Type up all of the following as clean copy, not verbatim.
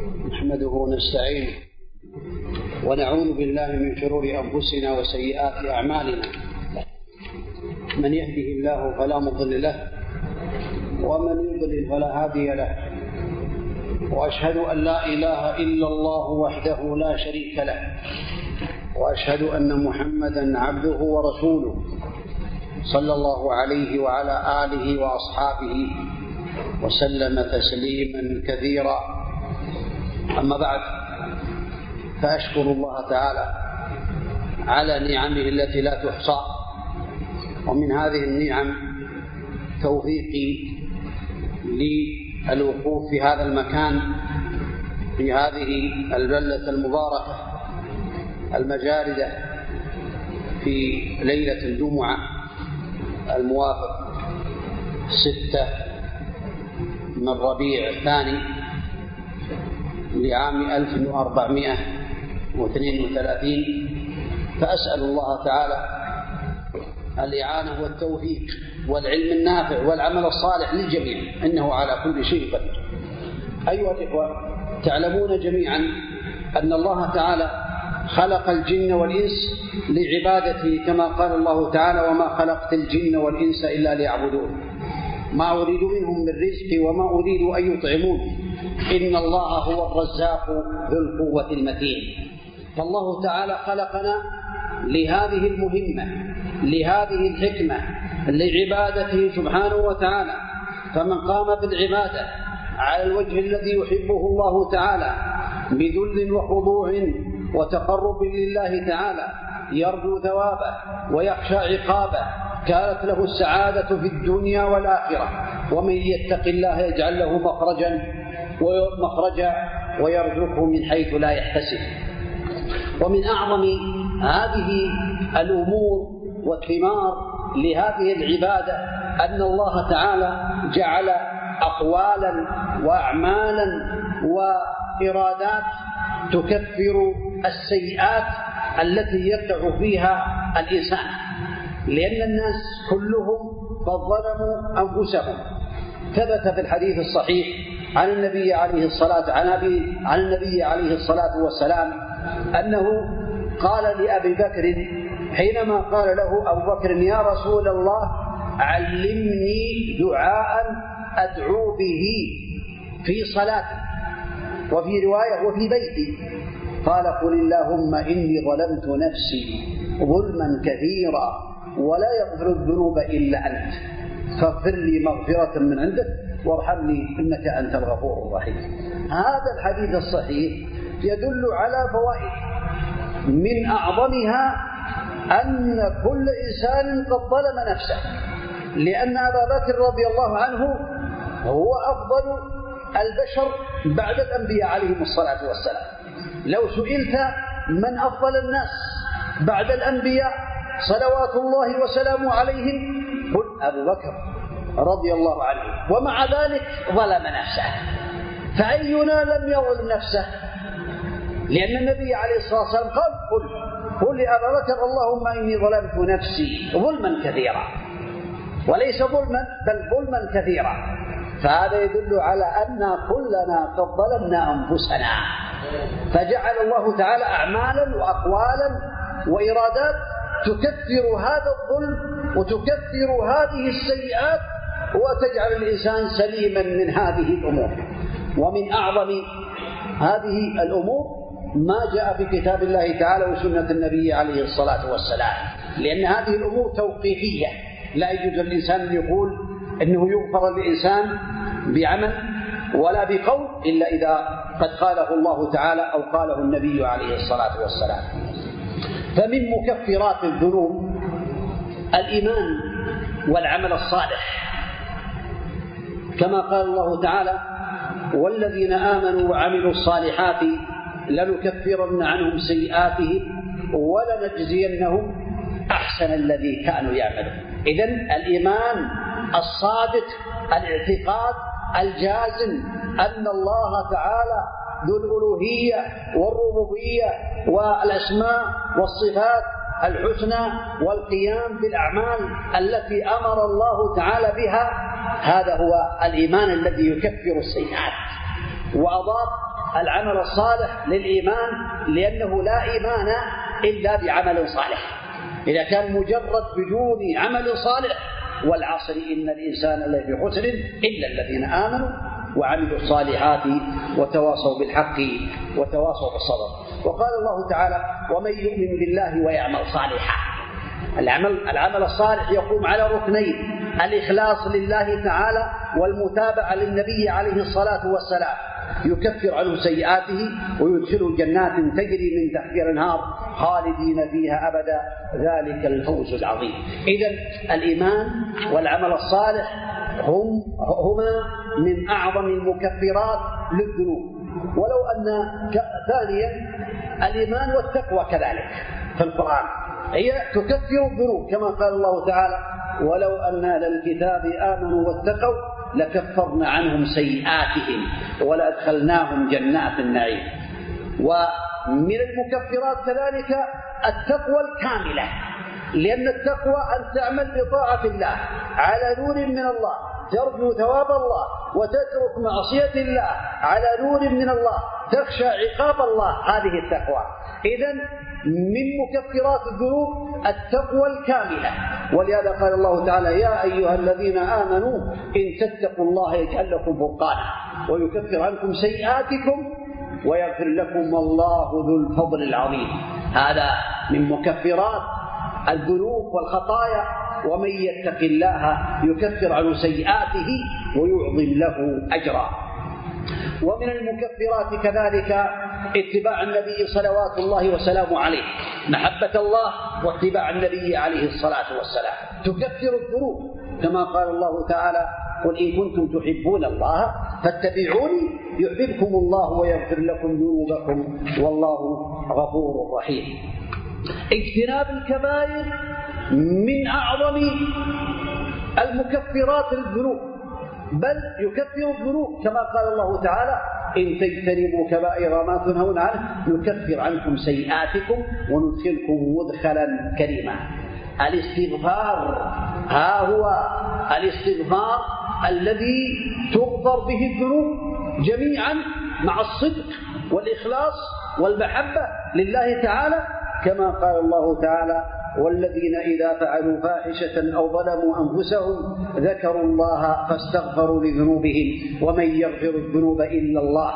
نحمده ونستعينه ونعوذ بالله من شرور أنفسنا وسيئات أعمالنا. من يهده الله فلا مضل له ومن يضلل فلا هادي له، وأشهد أن لا إله إلا الله وحده لا شريك له، وأشهد أن محمدا عبده ورسوله صلى الله عليه وعلى آله وأصحابه وسلم تسليما كثيرا. أما بعد، فأشكر الله تعالى على نعمه التي لا تحصى، ومن هذه النعم توفيقي للوقوف في هذا المكان في هذه البلدة المباركة المجاردة في ليلة الجمعة الموافق 6 من ربيع الثاني لعام 1432. فأسأل الله تعالى الإعانة والتوفيق والعلم النافع والعمل الصالح للجميع، إنه على كل شيء قدير. أيها الإخوة، تعلمون جميعا أن الله تعالى خلق الجن والإنس لعبادته، كما قال الله تعالى: وما خلقت الجن والإنس إلا ليعبدون ما أريد منهم من رزق وما أريد أن يطعمون إن الله هو الرزاق ذو القوة المتين. فالله تعالى خلقنا لهذه المهمة، لهذه الحكمة، لعبادته سبحانه وتعالى. فمن قام بالعبادة على الوجه الذي يحبه الله تعالى بذل وخضوع وتقرب لله تعالى، يرجو ثوابه ويخشى عقابه، كانت له السعادة في الدنيا والآخرة. ومن يتق الله يجعل له مخرجا ويرزقه من حيث لا يحتسب. ومن أعظم هذه الأمور والثمار لهذه العبادة أن الله تعالى جعل أقوالا وأعمالا وإرادات تكفر السيئات التي يقع فيها الإنسان، لأن الناس كلهم قد ظلموا أنفسهم. ثبت في الحديث الصحيح عن النبي عليه الصلاة والسلام أنه قال لأبي بكر حينما قال له أبو بكر: يا رسول الله، علمني دعاء أدعو به في صلاتي، وفي رواية وفي بيتي. قال: قل اللهم إني ظلمت نفسي ظلما كثيرا ولا يغفر الذنوب إلا أنت، فاغفر لي مغفرة من عندك وارحمني إنك أنت الغفور الرحيم. هذا الحديث الصحيح يدل على فوائد، من أعظمها أن كل إنسان قد ظلم نفسه، لأن أبا بكر رضي الله عنه هو أفضل البشر بعد الأنبياء عليهم الصلاة والسلام. لو سئلت من أفضل الناس بعد الأنبياء صلوات الله وسلامه عليهم، قل أبو بكر رضي الله عنه، ومع ذلك ظلم نفسه. فأينا لم يظلم نفسه؟ لأن النبي عليه الصلاة والسلام قال: قل لأبا بكر اللهم إني ظلمت نفسي ظلما كثيرا، وليس ظلما بل ظلما كثيرا. فهذا يدل على أن كلنا قد ظلمنا أنفسنا، فجعل الله تعالى أعمالا وأقوالا وإرادات تكثر هذا الظلم وتكثر هذه السيئات وتجعل الإنسان سليما من هذه الأمور. ومن أعظم هذه الأمور ما جاء في كتاب الله تعالى وسنة النبي عليه الصلاة والسلام، لأن هذه الأمور توقيفية، لا يجوز للإنسان أن يقول أنه يغفر للإنسان بعمل ولا بقول إلا إذا قد قاله الله تعالى أو قاله النبي عليه الصلاة والسلام. فمن مكفرات الذنوب الإيمان والعمل الصالح، كما قال الله تعالى: والذين آمنوا وعملوا الصالحات لنكفرن عنهم سيئاتهم ولنجزينهم أحسن الذي كانوا يعملون. إذن الإيمان الصادق، الاعتقاد الجازم أن الله تعالى ذو الألوهية والربوبية والأسماء والصفات الحسنى والقيام بالأعمال التي أمر الله تعالى بها، هذا هو الإيمان الذي يكفر السيئات. وأضاف العمل الصالح للإيمان، لأنه لا إيمان إلا بعمل صالح. إذا كان مجرد بدون عمل صالح، والعصر إن الإنسان لفي خسر إلا الذين آمنوا وعملوا الصالحات وتواصوا بالحق وتواصوا بالصبر. وقال الله تعالى: ومن يؤمن بالله ويعمل صالحا. العمل الصالح يقوم على ركنين: الإخلاص لله تعالى والمتابعة للنبي عليه الصلاة والسلام، يكفر عنه سيئاته ويدخله جنات تجري من تحتها الأنهار خالدين فيها أبدا، ذلك الفوز العظيم. إذن الإيمان والعمل الصالح هما من أعظم المكفرات للذنوب. ولو أن ثانيا الإيمان والتقوى كذلك في القرآن هي تكفر الذنوب، كما قال الله تعالى: ولو أن أهل الكتاب آمنوا واتقوا لكفرنا عنهم سيئاتهم ولأدخلناهم جنات النعيم. ومن المكفرات كذلك التقوى الكاملة، لأن التقوى أن تعمل بطاعة الله على نور من الله، ترجو ثواب الله وتترك معصية الله على نور من الله، تخشى عقاب الله، هذه التقوى. إذن من مكفرات الذنوب التقوى الكاملة. ولهذا قال الله تعالى: يا أيها الذين آمنوا إن تتقوا الله يجعل لكم فرقانا ويكفر عنكم سيئاتكم ويغفر لكم والله ذو الفضل العظيم. هذا من مكفرات الذنوب والخطايا: ومن يتق الله يكفر عنه سيئاته ويعظم له أجرا. ومن المكفرات كذلك اتباع النبي صلوات الله وسلامه عليه، محبة الله واتباع النبي عليه الصلاة والسلام تكفر الذنوب، كما قال الله تعالى: قل إن كنتم تحبون الله فاتبعوني يحببكم الله ويغفر لكم ذنوبكم والله غفور رحيم. اجتناب الكبائر من أعظم المكفرات للذنوب، بل يكفر الذنوب، كما قال الله تعالى: إن تجتنبوا كبائر ما تنهون عنه نكفر عنكم سيئاتكم وندخلكم مدخلا كريما. الاستغفار ها هو الاستغفار الذي تغفر به الذنوب جميعا مع الصدق والإخلاص والمحبة لله تعالى، كما قال الله تعالى: والذين إذا فعلوا فاحشة أو ظلموا أنفسهم ذكروا الله فاستغفروا لذنوبهم ومن يغفر الذنوب إلا الله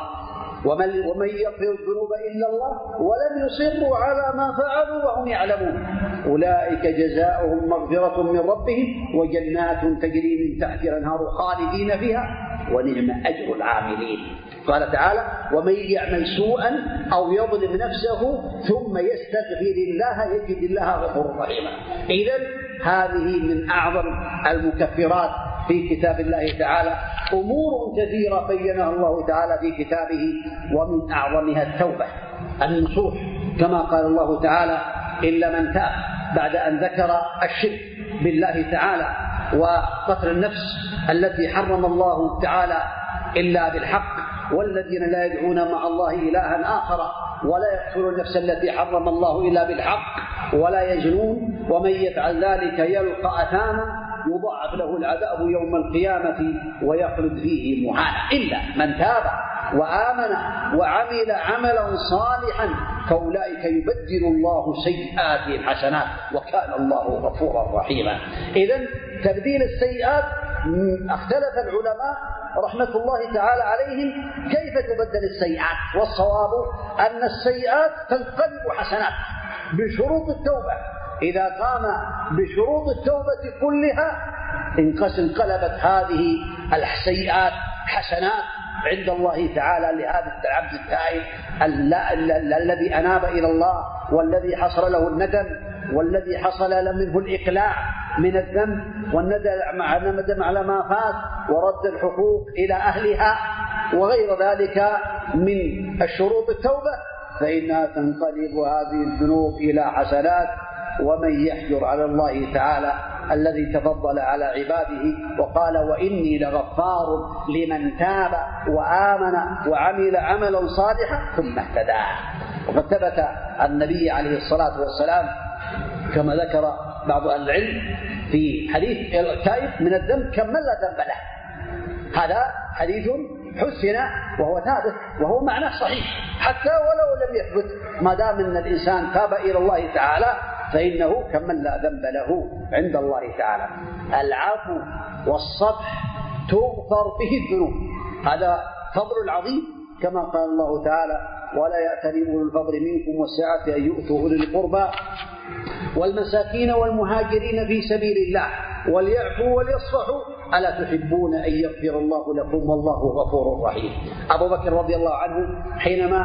ولم يصروا على ما فعلوا وهم يعلمون أولئك جزاؤهم مغفرة من ربهم وجنات تجري من تحتها الأنهار خالدين فيها ونعم أجر العاملين. قال تعالى: ومن يعمل سوءا أو يظلم نفسه ثم يستغفر الله يجد الله غفورا رحيما. إذن هذه من أعظم المكفرات في كتاب الله تعالى، أمور كثيرة بينها الله تعالى في كتابه، ومن أعظمها التوبة النصوح، كما قال الله تعالى: إلا من تاب، بعد أن ذكر الشرك بالله تعالى وقتل النفس التي حرم الله تعالى إلا بالحق، والذين لا يدعون مع الله إلها آخر ولا يقتلون النفس التي حرم الله إلا بالحق ولا يزنون ومن يفعل ذلك يلقى أثاما يضاعف له العذاب يوم القيامة ويخلد فيه مهانا، إلا من تاب وآمن وعمل عملا صالحا فأولئك يبدل الله سيئاتهم حسنات وكان الله غفورا رحيما. إذن تبديل السيئات اختلف العلماء رحمة الله تعالى عليهم كيف تبدل السيئات، والصواب أن السيئات تنقلب حسنات بشروط التوبة. إذا قام بشروط التوبة كلها انقلبت هذه السيئات حسنات عند الله تعالى لهذا العبد التائب الذي أناب إلى الله والذي حصل له الندم والذي حصل منه الإقلاع من الذنب والندم على ما فات ورد الحقوق إلى أهلها وغير ذلك من الشروط التوبة، فإنها تنقلب هذه الذنوب إلى حسنات. ومن يحجر على الله تعالى الذي تفضل على عباده وقال: وإني لغفار لمن تاب وآمن وعمل عملا صالحا ثم اهتدى. وقد ثبت النبي عليه الصلاة والسلام كما ذكر بعض أهل العلم في حديث التائب من الذنب كمن لا ذنب له، هذا حديث حسن وهو ثابت، وهو معناه صحيح حتى ولو لم يثبت، ما دام أن الإنسان تاب إلى الله تعالى فإنه كمن لا ذنب له عند الله تعالى. العفو والصفح تغفر به الذنوب، هذا فضل عظيم، كما قال الله تعالى: ولا يأتل أولو الفضل منكم والسعة أن يؤتوا أولي القربى والمساكين والمهاجرين في سبيل الله وليعفوا وليصفحوا ألا تحبون أن يغفر الله لكم والله غفور رحيم. أبو بكر رضي الله عنه حينما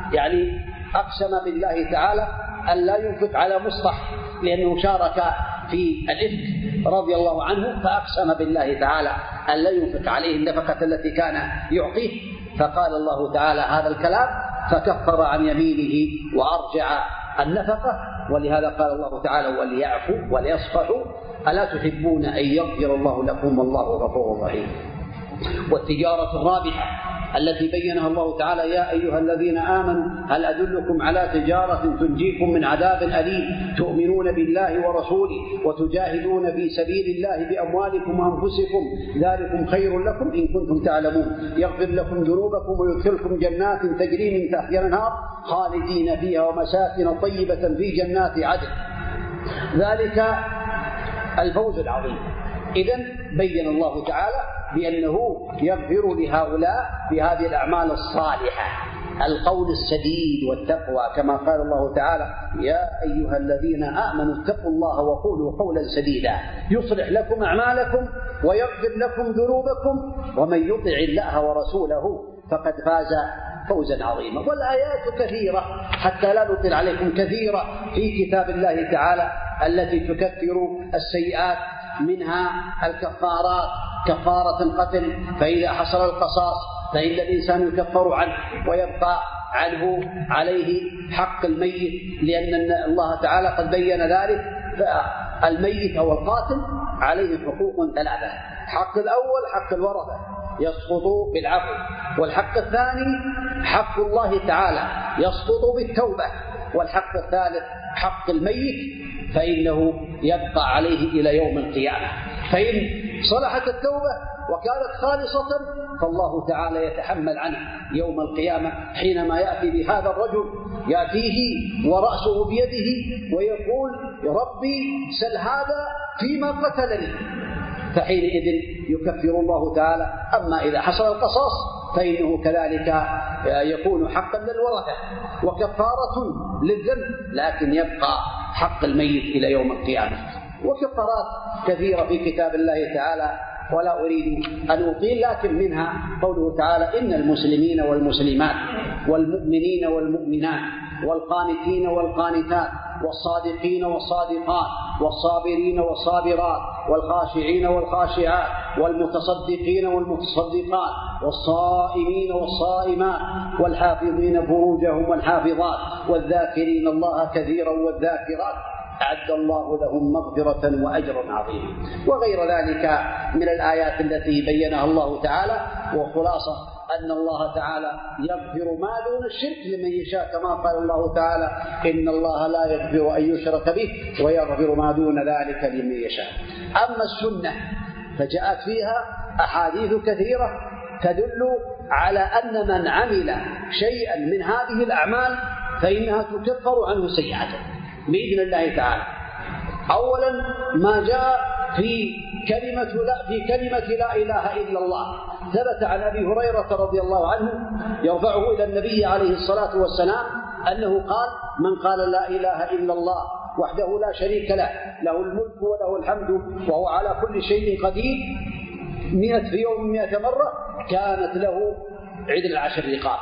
أقسم بالله تعالى أن لا ينفق على مصطح لأنه شارك في الإفك رضي الله عنه، فأقسم بالله تعالى أن لا ينفق عليه النفقة التي كان يعطيه، فقال الله تعالى هذا الكلام فكفر عن يمينه وأرجع النفقة، ولهذا قال الله تعالى: وليعفوا وليصفحوا ألا تحبون أن يغفر الله لكم والله غفور رحيم. والتجارة الرابحة التي بينها الله تعالى: يا أيها الذين آمنوا هل أدلكم على تجارة تنجيكم من عذاب أليم تؤمنون بالله ورسوله وتجاهدون في سبيل الله بأموالكم وأنفسكم ذلكم خير لكم إن كنتم تعلمون يغفر لكم ذنوبكم ويدخلكم جنات تجري من تحتها الأنهار خالدين فيها ومساكن طيبة في جنات عدن ذلك الفوز العظيم. إذن بين الله تعالى بأنه يغفر لهؤلاء بهذه الأعمال الصالحة، القول السديد والتقوى، كما قال الله تعالى: يا أيها الذين آمنوا اتقوا الله وقولوا قولا سديدا يصلح لكم أعمالكم ويغفر لكم ذنوبكم ومن يطع الله ورسوله فقد فاز فوزا عظيما. والآيات كثيرة حتى لا نطيل عليكم، كثيرة في كتاب الله تعالى التي تكفر السيئات، منها الكفارات: كفارة القتل فإذا حصل القصاص فإن الإنسان يكفر عنه ويبقى عنه عليه حق الميت، لأن الله تعالى قد بين ذلك. فالميت أو القاتل عليه حقوق ثلاثة: حق الأول حق الورثة يسقط بالعفو، والحق الثاني حق الله تعالى يسقط بالتوبة، والحق الثالث حق الميت فإنه يبقى عليه إلى يوم القيامة. فإن صلحت التوبة وكانت خالصة فالله تعالى يتحمل عنه يوم القيامة، حينما يأتي بهذا الرجل يأتيه ورأسه بيده ويقول: ربي سل هذا فيما قتلني، فحينئذ يكفر الله تعالى. أما إذا حصل القصاص فإنه كذلك يكون حقا للورثة وكفارة للذنب، لكن يبقى حق الميت إلى يوم القيامة. وكفارات كثيرة في كتاب الله تعالى ولا أريد أن أطيل، لكن منها قوله تعالى: إن المسلمين والمسلمات والمؤمنين والمؤمنات والقانتين والقانتات والصادقين والصادقات والصابرين والصابرات والخاشعين والخاشعات والمتصدقين والمتصدقات والصائمين والصائمات والحافظين فروجهم والحافظات والذاكرين الله كثيرا والذاكرات أعد الله لهم مغفرة وأجرا عظيما. وغير ذلك من الآيات التي بينها الله تعالى. وخلاصة أن الله تعالى يغفر ما دون الشرك لمن يشاء، كما قال الله تعالى: إن الله لا يغفر أن يشرك به ويغفر ما دون ذلك لمن يشاء. أما السنة فجاءت فيها أحاديث كثيرة تدل على أن من عمل شيئا من هذه الأعمال فإنها تكفر عنه سيئاته بإذن الله تعالى. أولا ما جاء في كلمة لا إله إلا الله، ثبت عن أبي هريرة رضي الله عنه يرفعه إلى النبي عليه الصلاة والسلام أنه قال: من قال لا إله إلا الله وحده لا شريك له له الملك وله الحمد وهو على كل شيء قدير 100 في يوم 100 مرة كانت له عدل 10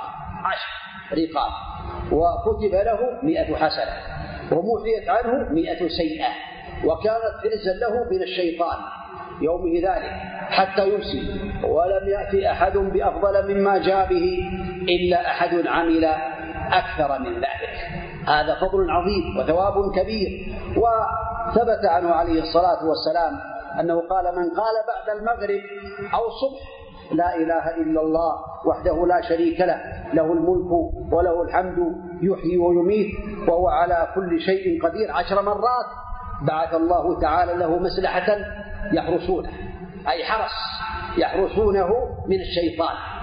رقاب وكتب له 100 حسنة ومحيت عنه 100 سيئة، وكانت عزا له من الشيطان يومه ذلك حتى يمسي، ولم يأتي أحد بأفضل مما جاء به إلا أحد عمل أكثر من ذلك. هذا فضل عظيم وثواب كبير. وثبت عنه عليه الصلاة والسلام أنه قال: من قال بعد المغرب أو الصبح لا إله إلا الله وحده لا شريك له له الملك وله الحمد يحيي ويميت وهو على كل شيء قدير 10 مرات بعث الله تعالى له مسلحة يحرسونه، أي حرس يحرسونه من الشيطان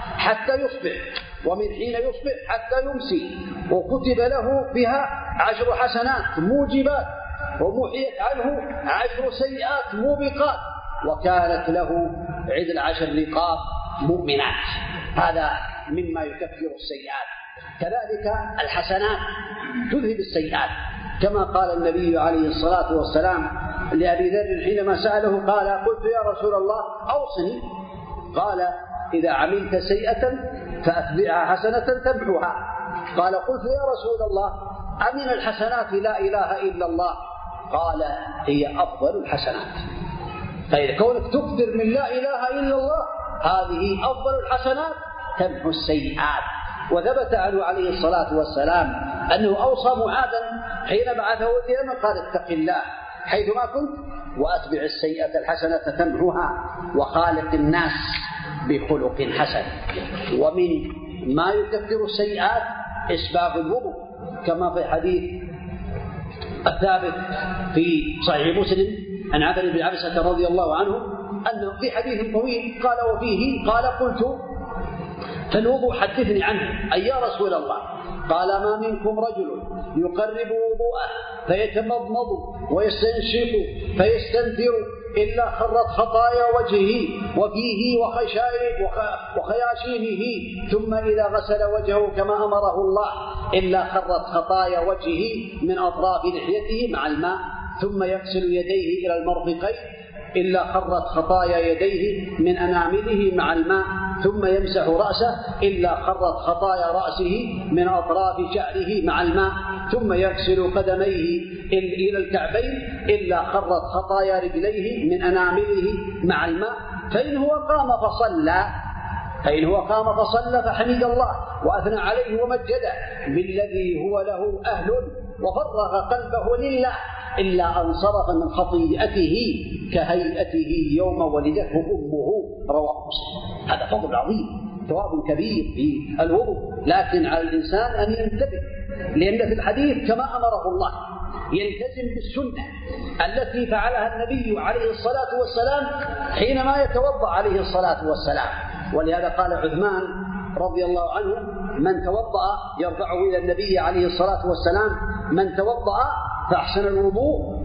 حتى يصبح، ومن حين يصبح حتى يمسي، وكتب له بها 10 حسنات موجبات، ومحيت عنه 10 سيئات موبقات، وكانت له عدل 10 رقاب مؤمنات. هذا مما يكفر السيئات. كذلك الحسنات تذهب السيئات، كما قال النبي عليه الصلاة والسلام لأبي ذر حينما سأله قال: قلت يا رسول الله أوصني. قال: إذا عملت سيئة فأتبعها حسنة تمحوها. قال: قلت يا رسول الله أمن الحسنات لا إله إلا الله؟ قال: هي أفضل الحسنات. فإذا كونك تكثر من لا إله إلا الله هذه أفضل الحسنات تمحو السيئات. وثبت عنه عليه الصلاة والسلام أنه أوصى معاذا حين بعثه اليمن قال: اتق الله حيثما كنت وأتبع السيئة الحسنة تمحوها وخالق الناس بخلق حسن. ومن ما يكفر السيئات إسباغ الوضوء، كما في حديث الثابت في صحيح مسلم عن عبد بن عبسة رضي الله عنه أنه في حديث طويل قال وفيه قال: قلت فالوضوء حدثني عنه أي يا رسول الله؟ قال: ما منكم رجل يقرب وضوءه فيتمضمض ويستنشق فيستنثر إلا خرت خطايا وجهه وفيه وخياشيمه، ثم إذا غسل وجهه كما أمره الله إلا خرت خطايا وجهه من أطراف لحيته مع الماء، ثم يغسل يديه إلى المرفقين إلا خرت خطايا يديه من أنامله مع الماء، ثم يمسح رأسه إلا خرت خطايا رأسه من أطراف شعره مع الماء، ثم يغسل قدميه إلى الكعبين إلا خرت خطايا رجليه من أنامله مع الماء. فإن هو قام فصلى فحمد الله وأثنى عليه ومجده بالذي هو له أهل وفرغ قلبه لله إلا أنصرف من خطيئته كهيئته يوم ولدته أمه، رواه مسلم. هذا فضل عظيم، ثواب كبير في الوضوء، لكن على الإنسان أن ينتبه، لأن في الحديث كما أمره الله يلتزم بالسنة التي فعلها النبي عليه الصلاة والسلام حينما يتوضأ عليه الصلاة والسلام. ولهذا قال عثمان رضي الله عنه: من توضأ، يرفعه إلى النبي عليه الصلاة والسلام: من توضأ فأحسن الوضوء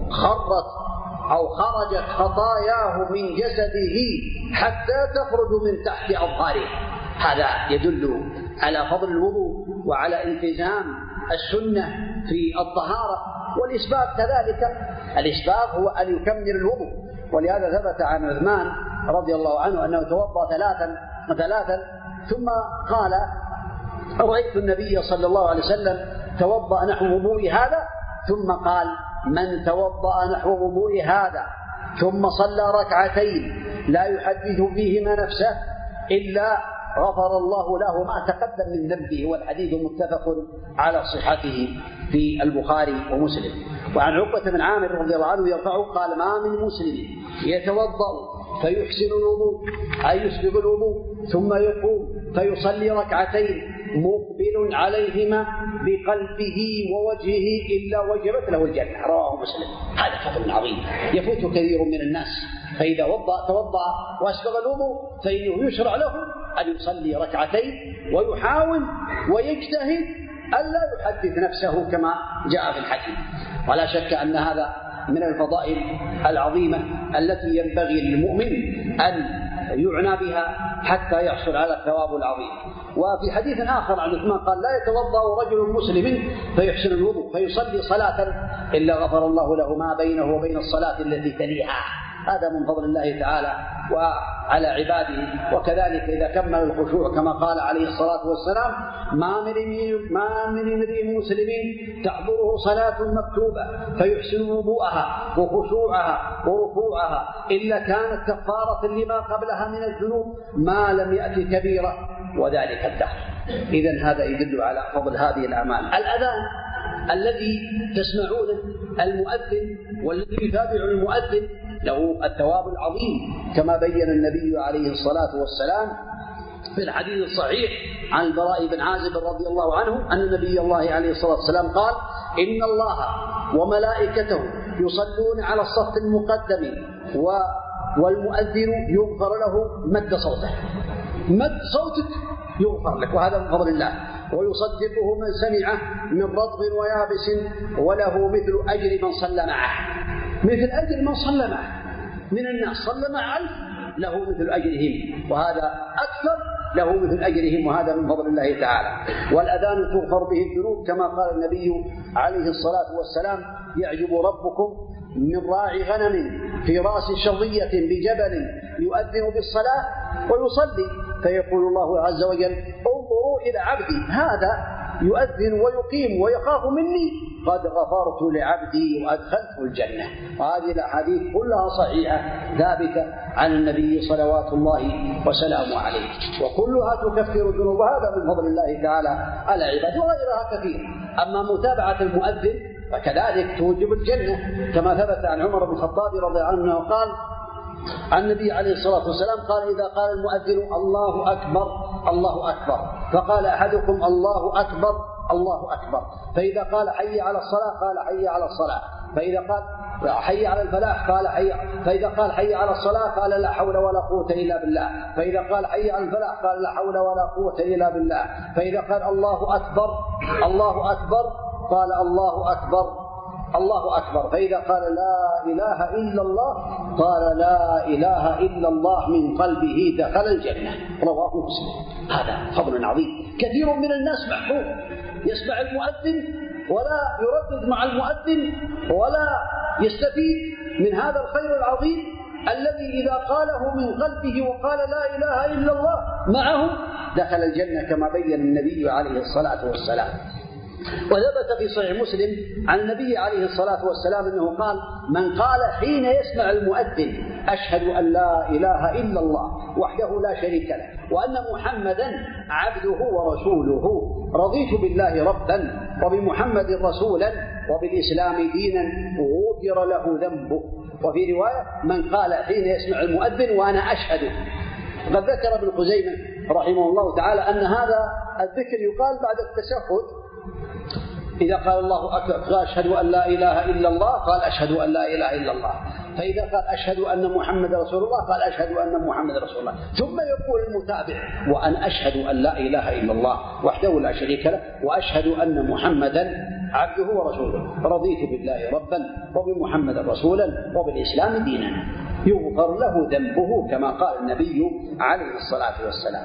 خرجت خطاياه من جسده حتى تخرج من تحت أظهاره. هذا يدل على فضل الوضوء وعلى التزام السنة في الطهارة. والإسباغ كذلك، الإسباغ هو أن يكمل الوضوء، ولهذا ثبت عن عثمان رضي الله عنه أنه توضأ ثلاثا ثم قال: رأيت النبي صلى الله عليه وسلم توضأ نحو وضوء هذا، ثم قال: من توضأ نحو وضوء هذا ثم صلى ركعتين لا يحدث فيهما نفسه إلا غفر الله له ما تقدم من ذنبه. والحديث متفق على صحته في البخاري ومسلم. وعن عقبة بن عامر رضي الله عنه يرفعه قال: ما من مسلم يتوضأ فيحسن الوضوء أي يسبغ الوضوء ثم يقوم فيصلي ركعتين مقبل عليهما بقلبه ووجهه إلا وجبت له الجنة، رواه مسلم. هذا فضل عظيم يفوت كثير من الناس. فإذا توضأ وأسبغ الوضوء فإنه يشرع له أن يصلي ركعتين ويحاول ويجتهد ألا يحدث نفسه كما جاء في الحديث. ولا شك أن هذا من الفضائل العظيمة التي ينبغي للمؤمن أن يعنى بها حتى يحصل على الثواب العظيم. وفي حديث آخر عن عثمان قال: لا يتوضأ رجل مسلم فيحسن الوضوء فيصلي صلاة إلا غفر الله له ما بينه وبين الصلاة التي تليها. هذا من فضل الله تعالى وعلى عباده. وكذلك إذا كمل الخشوع كما قال عليه الصلاة والسلام: ما من امرئ مسلم تحضره صلاة مكتوبة فيحسن وضوءها وخشوعها وركوعها إلا كانت كفارة لما قبلها من الذنوب ما لم يأتي كبيرة وذلك الدهر. إذن هذا يدل على فضل هذه الأعمال. الأذان الذي تسمعونه المؤذن والذي يتابع المؤذن له الثواب العظيم كما بين النبي عليه الصلاة والسلام في الحديث الصحيح عن البراء بن عازب رضي الله عنه أن النبي الله عليه الصلاة والسلام قال: إن الله وملائكته يصلون على الصف المقدم والمؤذن يغفر له مد صوته. مد صوتك يغفر لك، وهذا من فضل الله. ويصدقه من سمعه من رطب ويابس وله مثل أجر من صلى معه، مثل أجر من صلى معه من الناس، صلى مع 1000 له مثل أجرهم، وهذا أكثر له مثل أجرهم، وهذا من فضل الله تعالى. والأذان تغفر به الذنوب كما قال النبي عليه الصلاة والسلام: يعجب ربكم من راعي غنم في رأس شظية بجبل يؤذن بالصلاة ويصلي، فيقول الله عز وجل: انظروا إلى عبدي هذا يؤذن ويقيم ويخاف مني، قد غفرت لعبدي وأدخلته الجنة. وهذه الأحاديث كلها صحيحة ثابتة عن النبي صلوات الله وسلامه عليه، وكلها تكفر الذنوب، وهذا من فضل الله تعالى على عباده، وغيرها كثير. أما متابعة المؤذن فكذلك توجب الجنة، كما ثبت عن عمر بن الخطاب رضي الله عنه قال عن النبي عليه الصلاة والسلام قال: إذا قال المؤذن الله أكبر الله أكبر، فقال أحدكم الله أكبر الله أكبر، فإذا قال حي على الصلاة قال حي على الصلاة، فإذا قال حي على الفلاح قال فإذا قال حي على الصلاة قال لا حول ولا قوة إلا بالله، فإذا قال حي على الفلاح قال لا حول ولا قوة إلا بالله، فإذا قال الله أكبر الله أكبر قال الله أكبر الله أكبر، فإذا قال لا إله إلا الله قال لا إله إلا الله من قلبه دخل الجنة. رواه مسلم. هذا فضل عظيم. كثير من الناس محبوب يسمع المؤذن ولا يردد مع المؤذن ولا يستفيد من هذا الخير العظيم الذي إذا قاله من قلبه وقال لا إله إلا الله معه دخل الجنة، كما بين النبي عليه الصلاة والسلام. وثبت في صحيح مسلم عن النبي عليه الصلاة والسلام أنه قال: من قال حين يسمع المؤذن أشهد أن لا إله إلا الله وحده لا شريك له وأن محمدا عبده ورسوله رضيت بالله ربا وبمحمد رسولا وبالإسلام دينا غفر له ذنبه. وفي رواية: من قال حين يسمع المؤذن وأنا أشهد. وقد ذكر ابن خزيمة رحمه الله تعالى أن هذا الذكر يقال بعد التشهد. إذا قال الله أكبر أشهد أن لا إله إلا الله قال أشهد أن لا إله إلا الله، فإذا قال أشهد أن محمد رسول الله قال أشهد أن محمد رسول الله، ثم يقول المتابع: وأنا أشهد أن لا إله إلا الله وحده لا شريك له وأشهد أن محمدا عبده ورسوله رضيت بالله ربا وبمحمد رسولا وبالإسلام دينا يغفر له ذنبه، كما قال النبي عليه الصلاة والسلام.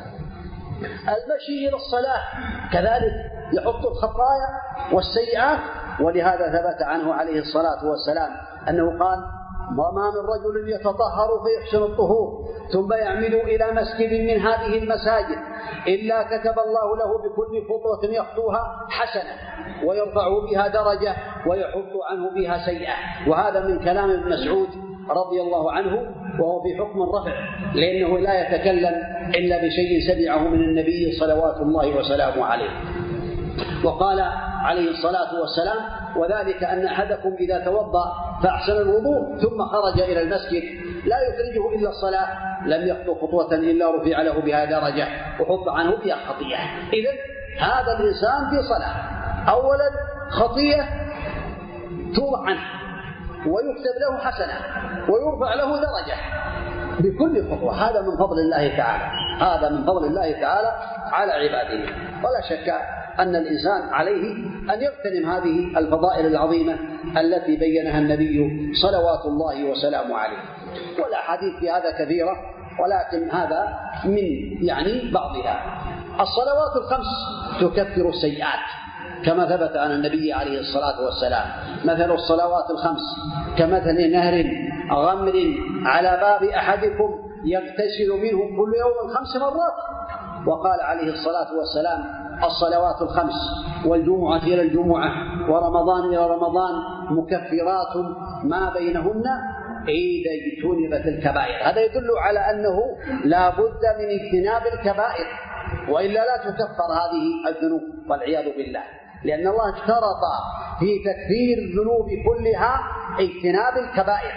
المشي إلى الصلاة كذلك يحط الخطايا والسيئات، ولهذا ثبت عنه عليه الصلاة والسلام أنه قال: وما من رجل يتطهر فيحسن الطهور ثم يعمد إلى مسجد من هذه المساجد إلا كتب الله له بكل خطوة يخطوها حسنة ويرفع بها درجة ويحط عنه بها سيئة. وهذا من كلام ابن مسعود رضي الله عنه، وهو في حكم الرفع، لأنه لا يتكلم إلا بشيء سمعه من النبي صلوات الله وسلامه عليه. وقال عليه الصلاة والسلام: وذلك أن أحدكم إذا توضأ فأحسن الوضوء ثم خرج إلى المسجد لا يخرجه إلا الصلاة لم يخطو خطوة إلا رفع له بها درجة وحط عنه بها خطيئة. إذن هذا الإنسان في صلاة، أولا خطيئة توضع عنه ويكتب له حسنة ويرفع له درجة بكل خطوة. هذا من فضل الله تعالى، هذا من فضل الله تعالى على عباده. ولا شك أن الإنسان عليه أن يغتنم هذه الفضائل العظيمة التي بينها النبي صلوات الله وسلامه عليه. والأحاديث في هذا كثيرة، ولكن هذا من بعضها. الصلوات الخمس تكفر السيئات كما ثبت عن النبي عليه الصلاة والسلام: مثل الصلوات الخمس كمثل نهر غمر على باب أحدكم يغتسل منه كل يوم 5 مرات. وقال عليه الصلاة والسلام: الصلوات الخمس والجمعة إلى الجمعة ورمضان إلى رمضان مكفرات ما بينهن إذا اجتنبت الكبائر. هذا يدل على أنه لا بد من اجتناب الكبائر، وإلا لا تكفر هذه الذنوب والعياذ بالله، لأن الله اشترط في تكفير الذنوب كلها اجتناب الكبائر.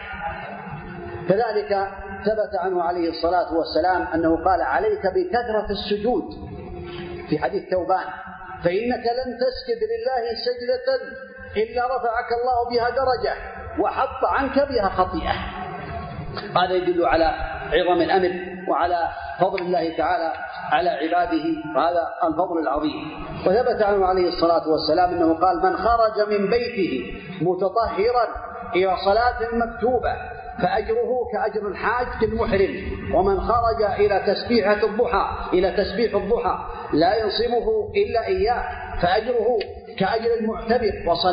كذلك ثبت عنه عليه الصلاة والسلام أنه قال: عليك بكثرة السجود في حديث ثوبان، فإنك لن تسجد لله سجدة إلا رفعك الله بها درجة وحط عنك بها خطيئة. هذا يدل على عظم الأمر وعلى فضل الله تعالى على عباده، وهذا الفضل العظيم. وثبت عنه عليه الصلاة والسلام أنه قال: من خرج من بيته متطهرا إلى صلاة مكتوبة فأجره كأجر الحاج المحرم، ومن خرج إلى تسبيح الضحى لا ينصبه إلا إياه فأجره كأجر المعتبر،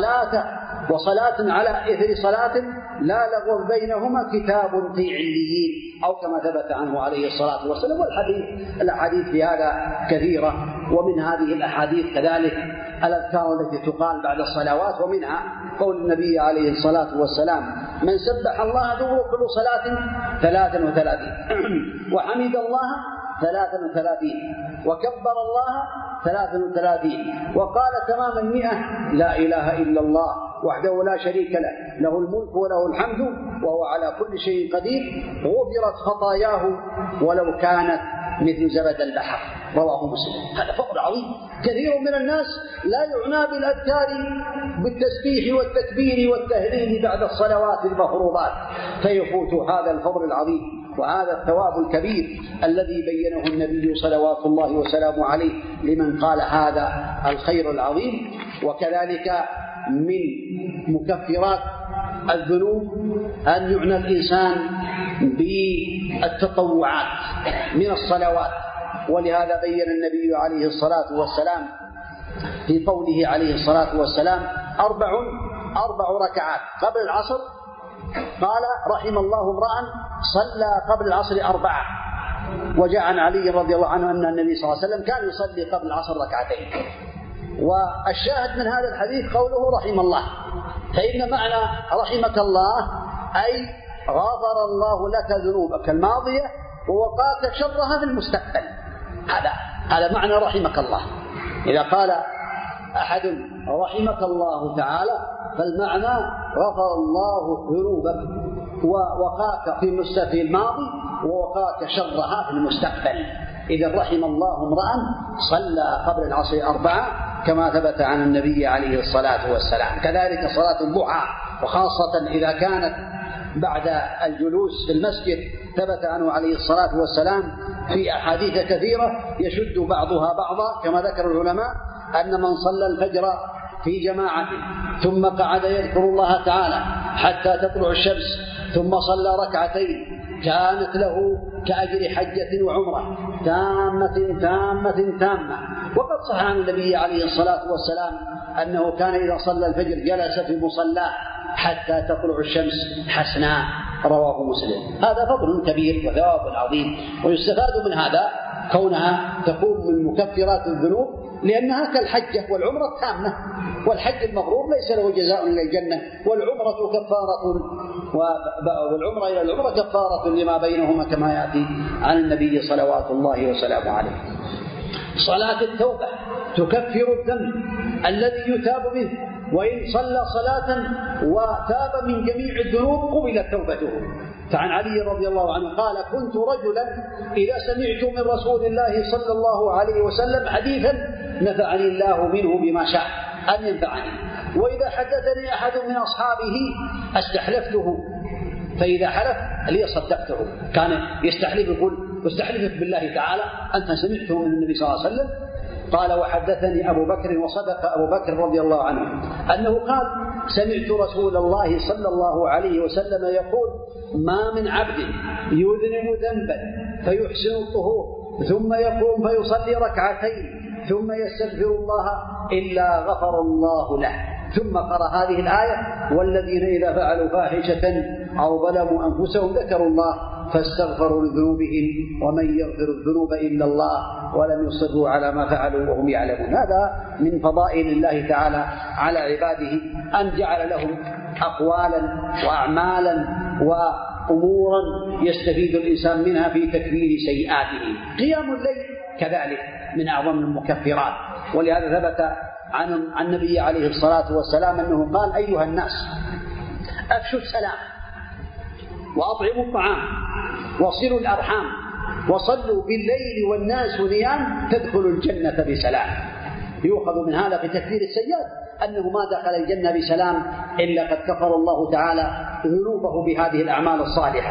وصلاة على إثر صلاة لا لغو بينهما كتاب في عليين، أو كما ثبت عنه عليه الصلاة والسلام. والأحاديث في هذا كثيرة، ومن هذه الأحاديث كذلك الأذكار التي تقال بعد الصلوات، ومنها قول النبي عليه الصلاة والسلام: من سبح الله دبر كل صلاة 33 وحمد الله 33 وكبر الله 33 وقال تمام 100: لا إله إلا الله وحده لا شريك له، له الملك وله الحمد وهو على كل شيء قدير، غفرت خطاياه ولو كانت مثل زبد البحر. رواه مسلم. هذا فضل عظيم. كثير من الناس لا يعنى بالأذكار بالتسبيح والتكبير والتهليل بعد الصلوات المفروضات، فيفوت هذا الفضل العظيم وهذا الثواب الكبير الذي بينه النبي صلوات الله وسلامه عليه لمن قال هذا الخير العظيم. وكذلك من مكفرات الذنوب أن يعنى الإنسان بالتطوعات من الصلوات، ولهذا بين النبي عليه الصلاة والسلام في قوله عليه الصلاة والسلام: أربع ركعات قبل العصر، قال: رحم الله امرأ صلى قبل العصر 4. وجاء عن علي رضي الله عنه أن النبي صلى الله عليه وسلم كان يصلي قبل العصر 2. والشاهد من هذا الحديث قوله رحم الله، فإن معنى رحمك الله أي غفر الله لك ذنوبك الماضية ووقاك شرها في المستقبل. هذا معنى رحمك الله. إذا قال أحد رحمك الله تعالى فالمعنى غفر الله ذنوبك ووقاك في الماضي ووقاك شرها في المستقبل. إذا رحم الله امرأ صلى قبل العصر 4 كما ثبت عن النبي عليه الصلاة والسلام. كذلك صلاة الضحى، وخاصة إذا كانت بعد الجلوس في المسجد، ثبت عنه عليه الصلاة والسلام في أحاديث كثيرة يشد بعضها بعضا، كما ذكر العلماء أن من صلى الفجر في جماعة ثم قعد يذكر الله تعالى حتى تطلع الشمس ثم صلى 2 كانت له كأجر حجة وعمرة تامة. وقد صح عن النبي عليه الصلاة والسلام أنه كان إذا صلى الفجر جلس في مصلاه حتى تطلع الشمس حسناء. رواه مسلم. هذا فضل كبير وثواب عظيم، ويستفاد من هذا كونها تكون من مكفرات الذنوب، لأنها كالحجة والعمرة التامة، والحج المبرور ليس له جزاء إلا الجنة، والعمرة إلى العمرة كفارة لما بينهما كما يأتي عن النبي صلوات الله وسلامه عليه. صلاة التوبة تكفر الذنب الذي يتاب منه، وإن صلى صلاة وتاب من جميع الذنوب قبلت توبته. فعن علي رضي الله عنه قال: كنت رجلا إذا سمعت من رسول الله صلى الله عليه وسلم حديثا نفعني الله منه بما شاء أن ينفعني، وإذا حدثني أحد من أصحابه استحلفته، فإذا حلف لي صدقته. كان يستحلف، يقول: واستحلفك بالله تعالى أنت سمعته من النبي صلى الله عليه وسلم. قال: وحدثني أبو بكر، وصدق أبو بكر رضي الله عنه أنه قال: سمعت رسول الله صلى الله عليه وسلم يقول: ما من عبد يذنب ذنبا فيحسن الطهور ثم يقوم فيصلي 2 ثم يستغفر الله إلا غفر الله له. ثم قرأ هذه الآية: والذين إذا فعلوا فاحشة أو ظلموا أنفسهم ذكروا الله فاستغفروا لذنوبهم ومن يغفر الذنوب إلا الله ولم يصروا على ما فعلوا وهم يعلمون. هذا من فضائل الله تعالى على عباده أن جعل لهم أقوالا وأعمالا وأمورا يستفيد الإنسان منها في تكفير سيئاته. قيام الليل كذلك من أعظم المكفرات، ولهذا ثبت عن النبي عليه الصلاة والسلام أنه قال: أيها الناس أفشوا السلام وأطعموا الطعام وصلوا الأرحام وصلوا بالليل والناس نيام تدخلوا الجنة بسلام. يؤخذ من هذا في تكفير السيئات أنه ما دخل الجنة بسلام إلا قد كفر الله تعالى ذنوبه بهذه الأعمال الصالحة.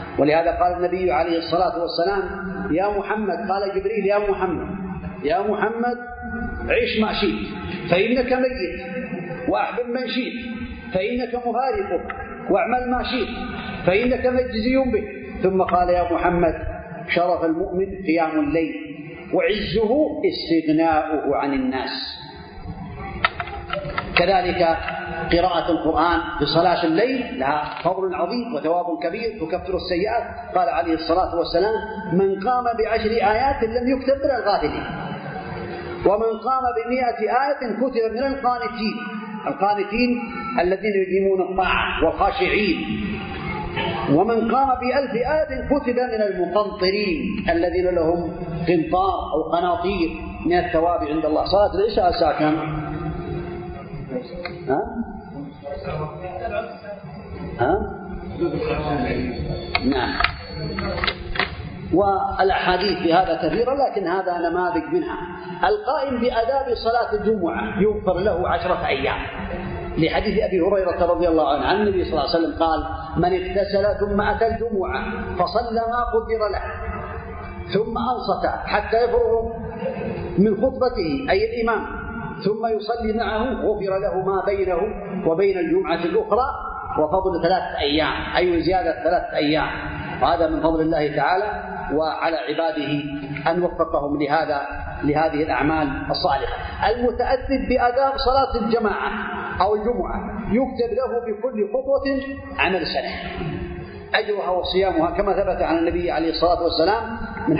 ولهذا قال النبي عليه الصلاة والسلام يا محمد، قال جبريل يا محمد عش ما شئت فإنك ميت، وأحبب من شئت فإنك مفارقه، واعمل ما شئت فإنك مجزي به. ثم قال يا محمد شرف المؤمن قيام الليل، وعزه استغناؤه عن الناس. كذلك قراءة القرآن في صلاة الليل لها فضل عظيم وثواب كبير تكفر السيئات. قال عليه الصلاة والسلام من قام ب10 آيات لم يكتب من الغافلين، ومن قام ب100 آية كتب من القانتين الذين يديمون الطاعة والخاشعين، ومن قام ب1000 آية كتب من المقنطرين الذين لهم قنطار أو قناطير من الثواب عند الله. صلاة العشاء الساعة كم؟ نعم. والأحاديث في هذا كثيرة، لكن هذا نماذج منها. القائم بآداب صلاة الجمعة يغفر له 10 أيام، لحديث أبي هريرة رضي الله عنه عن النبي صلى الله عليه وسلم قال من اغتسل ثم أتى الجمعة فصلى ما قدر له ثم أنصت حتى يفرغ من خطبته أي الإمام ثم يصلي معه غفر له ما بينه وبين الجمعة الأخرى، وفضل 3 أيام أي زيادة 3 أيام. وهذا من فضل الله تعالى وعلى عباده أن وفقهم لهذه الأعمال الصالحة. المتأدب بآداب صلاة الجماعة أو الجمعة يكتب له بكل خطوة عمل سنة أجرها وصيامها، كما ثبت عن النبي عليه الصلاة والسلام من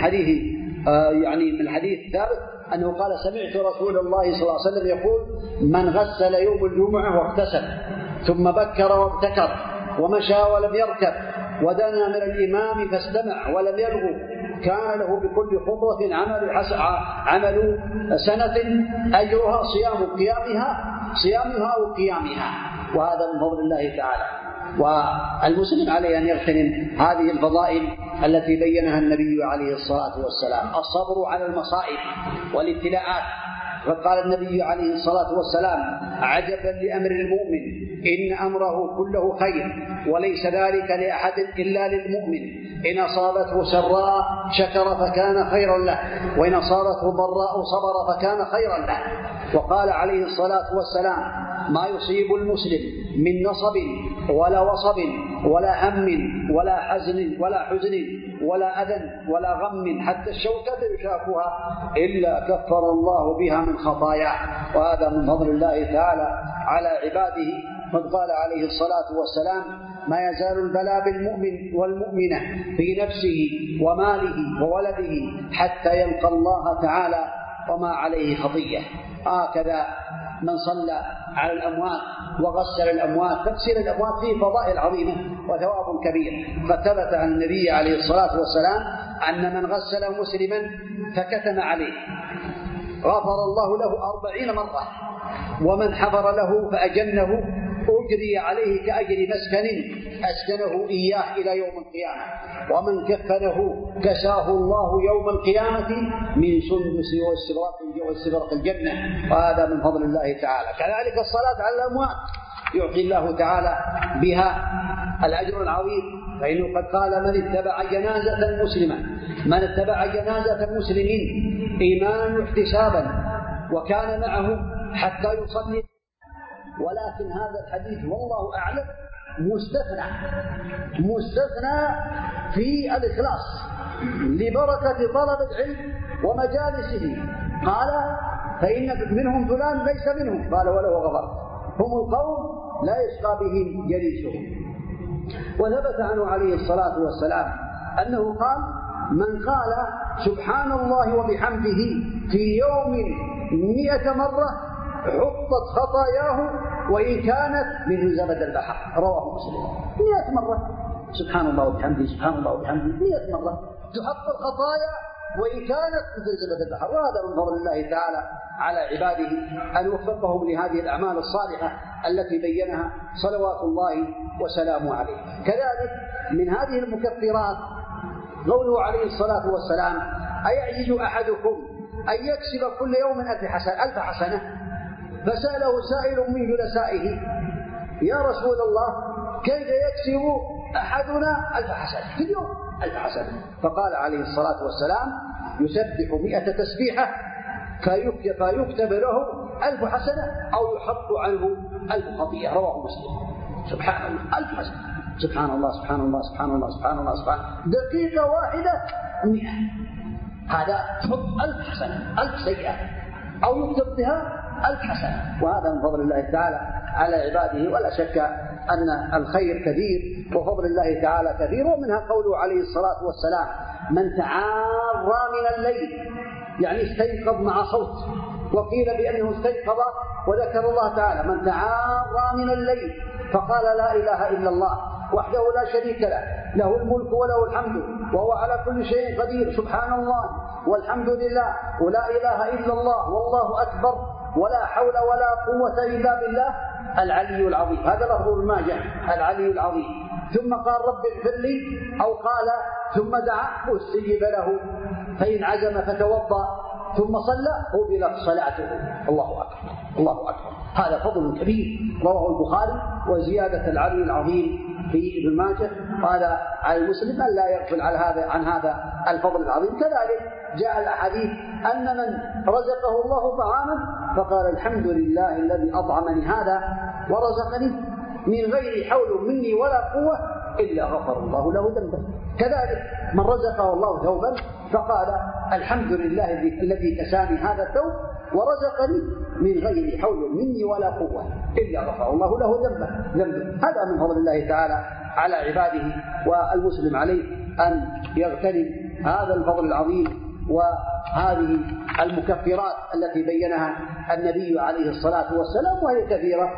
حديث ثابت أنه قال سمعت رسول الله صلى الله عليه وسلم يقول من غسل يوم الجمعة واغتسل ثم بكر وابتكر ومشى ولم يركب ودنا من الإمام فاستمع ولم يلغو كان له بكل خطوة عمل سنة أجرها صيامها وقيامها. وهذا من فضل الله تعالى. والمسلم عليه أن يغتنم هذه الفضائل التي بينها النبي عليه الصلاة والسلام. الصبر على المصائب والابتلاءات، فقال النبي عليه الصلاة والسلام عجبا لأمر المؤمن إن أمره كله خير وليس ذلك لأحد إلا للمؤمن، إن أصابته سراء شكر فكان خيرا له، وإن أصابته ضراء صبر فكان خيرا له. وقال عليه الصلاة والسلام ما يصيب المسلم من نصب ولا وصب ولا هم ولا حزن ولا أذى ولا غم حتى الشوكة يشاكها إلا كفر الله بها من خطاياه. وهذا من فضل الله تعالى على عباده. قد قال عليه الصلاة والسلام ما يزال البلاء بالمؤمن والمؤمنة في نفسه وماله وولده حتى يلقى الله تعالى وما عليه خطية. هكذا من صلى على الأموات وغسل الأموات، تغسيل الأموات فيه فضائل عظيمة وثواب كبير. قد ثبت عن النبي عليه الصلاة والسلام أن من غسل مسلما فكتم عليه غفر الله له 40 مرة، ومن حفر له فأجنه أجري عليه كأجر مسكن أسكنه إياه إلى يوم القيامة، ومن كفنه كساه الله يوم القيامة من سندس واستبرق الجنة. وهذا من فضل الله تعالى. كذلك الصلاة على الأموات يعطي الله تعالى بها الأجر العظيم، فإنه قد قال من اتبع جنازة مسلمين إيمانا واحتسابا وكان معه حتى يصلي. ولكن هذا الحديث والله أعلم مستثنى في الإخلاص لبركة طلب العلم ومجالسه. قال فإن منهم فلان ليس منهم، قال وله غفر، هم القوم لا يشقى بهم جليسهم. وثبت عنه عليه الصلاة والسلام أنه قال من قال سبحان الله وبحمده في يوم 100 مرة حطت خطاياه وإن كانت مثل زبد البحر. رواه مسلم. 100 مرة سبحان الله وبحمده سبحان الله وبحمده 100 مرة تحط الخطايا وإن كانت مثل زبد البحر. وهذا من فضل الله تعالى على عباده أن وفقهم لهذه الأعمال الصالحة التي بينها صلوات الله وسلامه عليه. كذلك من هذه المكفرات قوله عليه الصلاة والسلام أيعجز أحدكم أن يكسب كل يوم 1000 حسنة؟ فسأله سائل من جلسائه يا رسول الله كيف يكسب أحدنا 1000 حسنة في اليوم 1000 حسنة. فقال عليه الصلاة والسلام يسبح 100 تسبيحة فيكتب له 1000 حسنة أو يحط عنه 1000 خطيئة. رواه مسلم. سبحان الله 1000 حسنة. سبحان الله سبحان الله سبحان الله سبحان الله سبحان الله. دقيقة واحدة 100. هذا تحط 1000 حسنة 1000 سيئة أو يكتب بها 1000 حسنة. وهذا من فضل الله تعالى على عباده. ولا شك أن الخير كثير وفضل الله تعالى كثير. ومنها قوله عليه الصلاة والسلام من تعارى من الليل يعني استيقظ مع صوت. وقيل بأنه استيقظ وذكر الله تعالى من تعارى من الليل فقال لا إله إلا الله وحده لا شريك له له الملك وله الحمد وهو على كل شيء قدير سبحان الله والحمد لله ولا إله إلا الله والله أكبر ولا حول ولا قوة إلا بالله العلي العظيم. هذا لفظ ابن ماجه العلي العظيم. ثم قال رب اغفر لي أو قال ثم دعا واستجيب له فإن عزم فتوضأ ثم صلى قبلت صلاته. الله أكبر الله أكبر. هذا فضل كبير رواه البخاري. وزيادة العلي العظيم في ابن ماجه قال على المسلم أن لا يغفل عن هذا الفضل العظيم. كذلك جاء الأحاديث أن من رزقه الله طعاما فقال الحمد لله الذي أطعمني هذا ورزقني من غير حول مني ولا قوة إلا غفر الله له ذنبه. كذلك من رزقه الله ثوبا فقال الحمد لله الذي كساني هذا الثوب ورزقني من غير حول مني ولا قوة إلا غفر الله له ذنبه. هذا من فضل الله تعالى على عباده. والمسلم عليه أن يغتنم هذا الفضل العظيم وهذه المكفرات التي بينها النبي عليه الصلاة والسلام وهي كثيرة.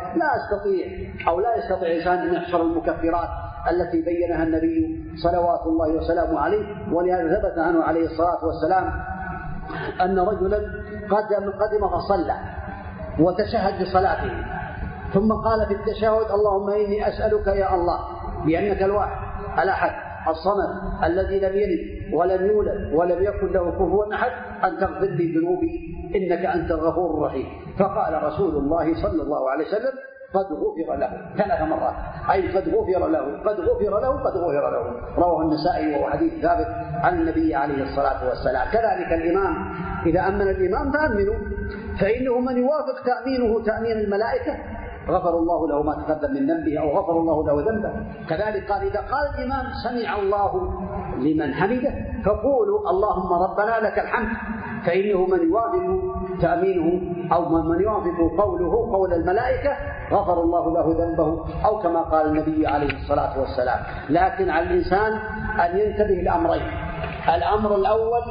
لا يستطيع إنسان أن يحصر المكفرات التي بينها النبي صلوات الله وسلامه عليه. ولهذا ثبت عنه عليه الصلاة والسلام أن رجلا قدم فصلى وتشهد بصلاته ثم قال في التشهد اللهم إني أسألك يا الله بأنك الواحد الأحد الصمد الذي لم يلد ولم يولد ولم يكن له كفوا أحد أن تغفر لي ذنوبي إنك أنت الغفور الرحيم. فقال رسول الله صلى الله عليه وسلم قد غفر له 3 مرات أي قد غفر له قد غفر له قد غفر له. رواه النسائي وهو حديث ثابت عن النبي عليه الصلاة والسلام. كذلك الإمام إذا أمن الإمام فأمنوا فإنه من يوافق تأمينه تأمين الملائكة غفر الله له ما تقدم من ذنبه أو غفر الله له ذنبه. كذلك قال إذا قال الإمام سمع الله لمن حمده فقولوا اللهم ربنا لك الحمد فإنه من يوافق تأمينه أو من يوافق قوله قول الملائكة غفر الله له ذنبه أو كما قال النبي عليه الصلاة والسلام. لكن على الإنسان أن ينتبه لأمرين. الأمر الأول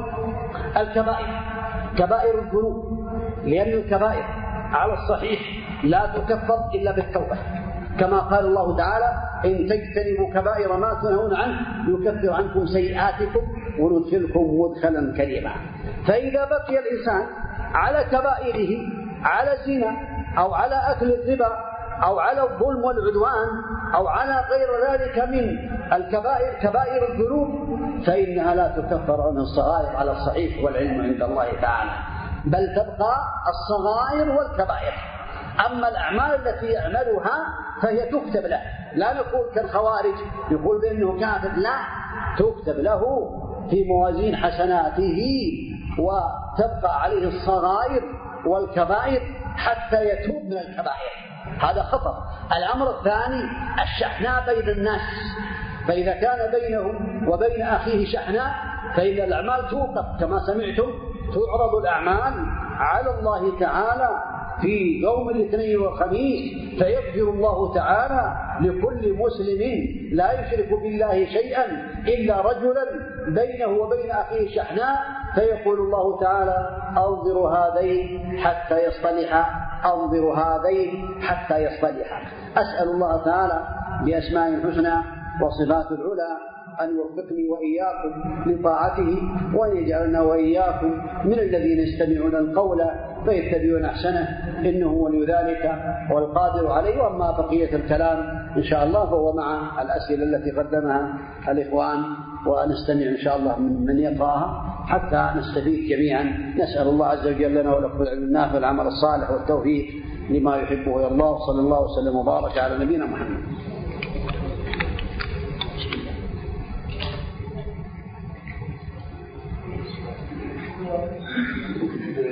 كبائر الذنوب لأن الكبائر على الصحيح لا تكفر إلا بالتوبة كما قال الله تعالى إن تجتنبوا كبائر ما تنهون عنه يكفر عنكم سيئاتكم وندخلكم مدخلا كريما. فإذا بقي الإنسان على كبائره على الزنا أو على أكل الربا أو على الظلم والعدوان أو على غير ذلك من الكبائر كبائر الذنوب فإنها لا تكفر عن الصغائر على الصحيح والعلم عند الله تعالى بل تبقى الصغائر والكبائر. أما الأعمال التي يعملها فهي تكتب له. لا نقول كالخوارج يقول بأنه كافر، لا، تكتب له في موازين حسناته وتبقى عليه الصغائر والكبائر حتى يتوب من الكبائر. هذا خطر. الأمر الثاني الشحناء بين الناس، فإذا كان بينه وبين أخيه شحناء فإن الأعمال توقف كما سمعتم تعرض الأعمال على الله تعالى في يوم الاثنين والخميس فيغفر الله تعالى لكل مسلم لا يشرك بالله شيئا إلا رجلا بينه وبين أخيه شحناء فيقول الله تعالى أنظر هذين حتى يصطلحا أنظر هذين حتى يصطلحا. أسأل الله تعالى بأسماء الحسنى وصفات العلى أن يوفقني وإياكم لطاعته وأن يجعلنا وإياكم من الذين يستمعون القول فيتبعون أحسنه إنه ولي ذلك والقادر عليه. وأما بقية الكلام إن شاء الله فهو مع الأسئلة التي قدمها الإخوان ونستمع إن شاء الله من يقرأها حتى نستفيد جميعا. نسأل الله عز وجل لنا ولكم العلم النافع والعمل الصالح والتوفيق لما يحبه ويرضاه. صلى الله وسلم وبارك على نبينا محمد.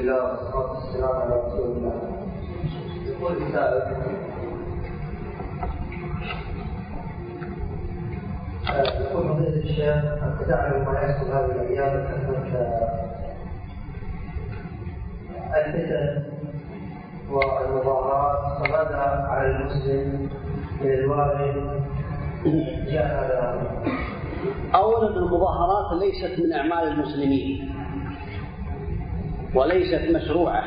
الله والصلاة والسلام على رسول الله. يقول السائل: يقول فضيلة الشيخ: أنت تعلم ما يحصل هذه الأيام من الفتن والمظاهرات، فماذا على المسلم من الواجب جاء هذا؟ أولا المظاهرات ليست من أعمال المسلمين وليست مشروعة،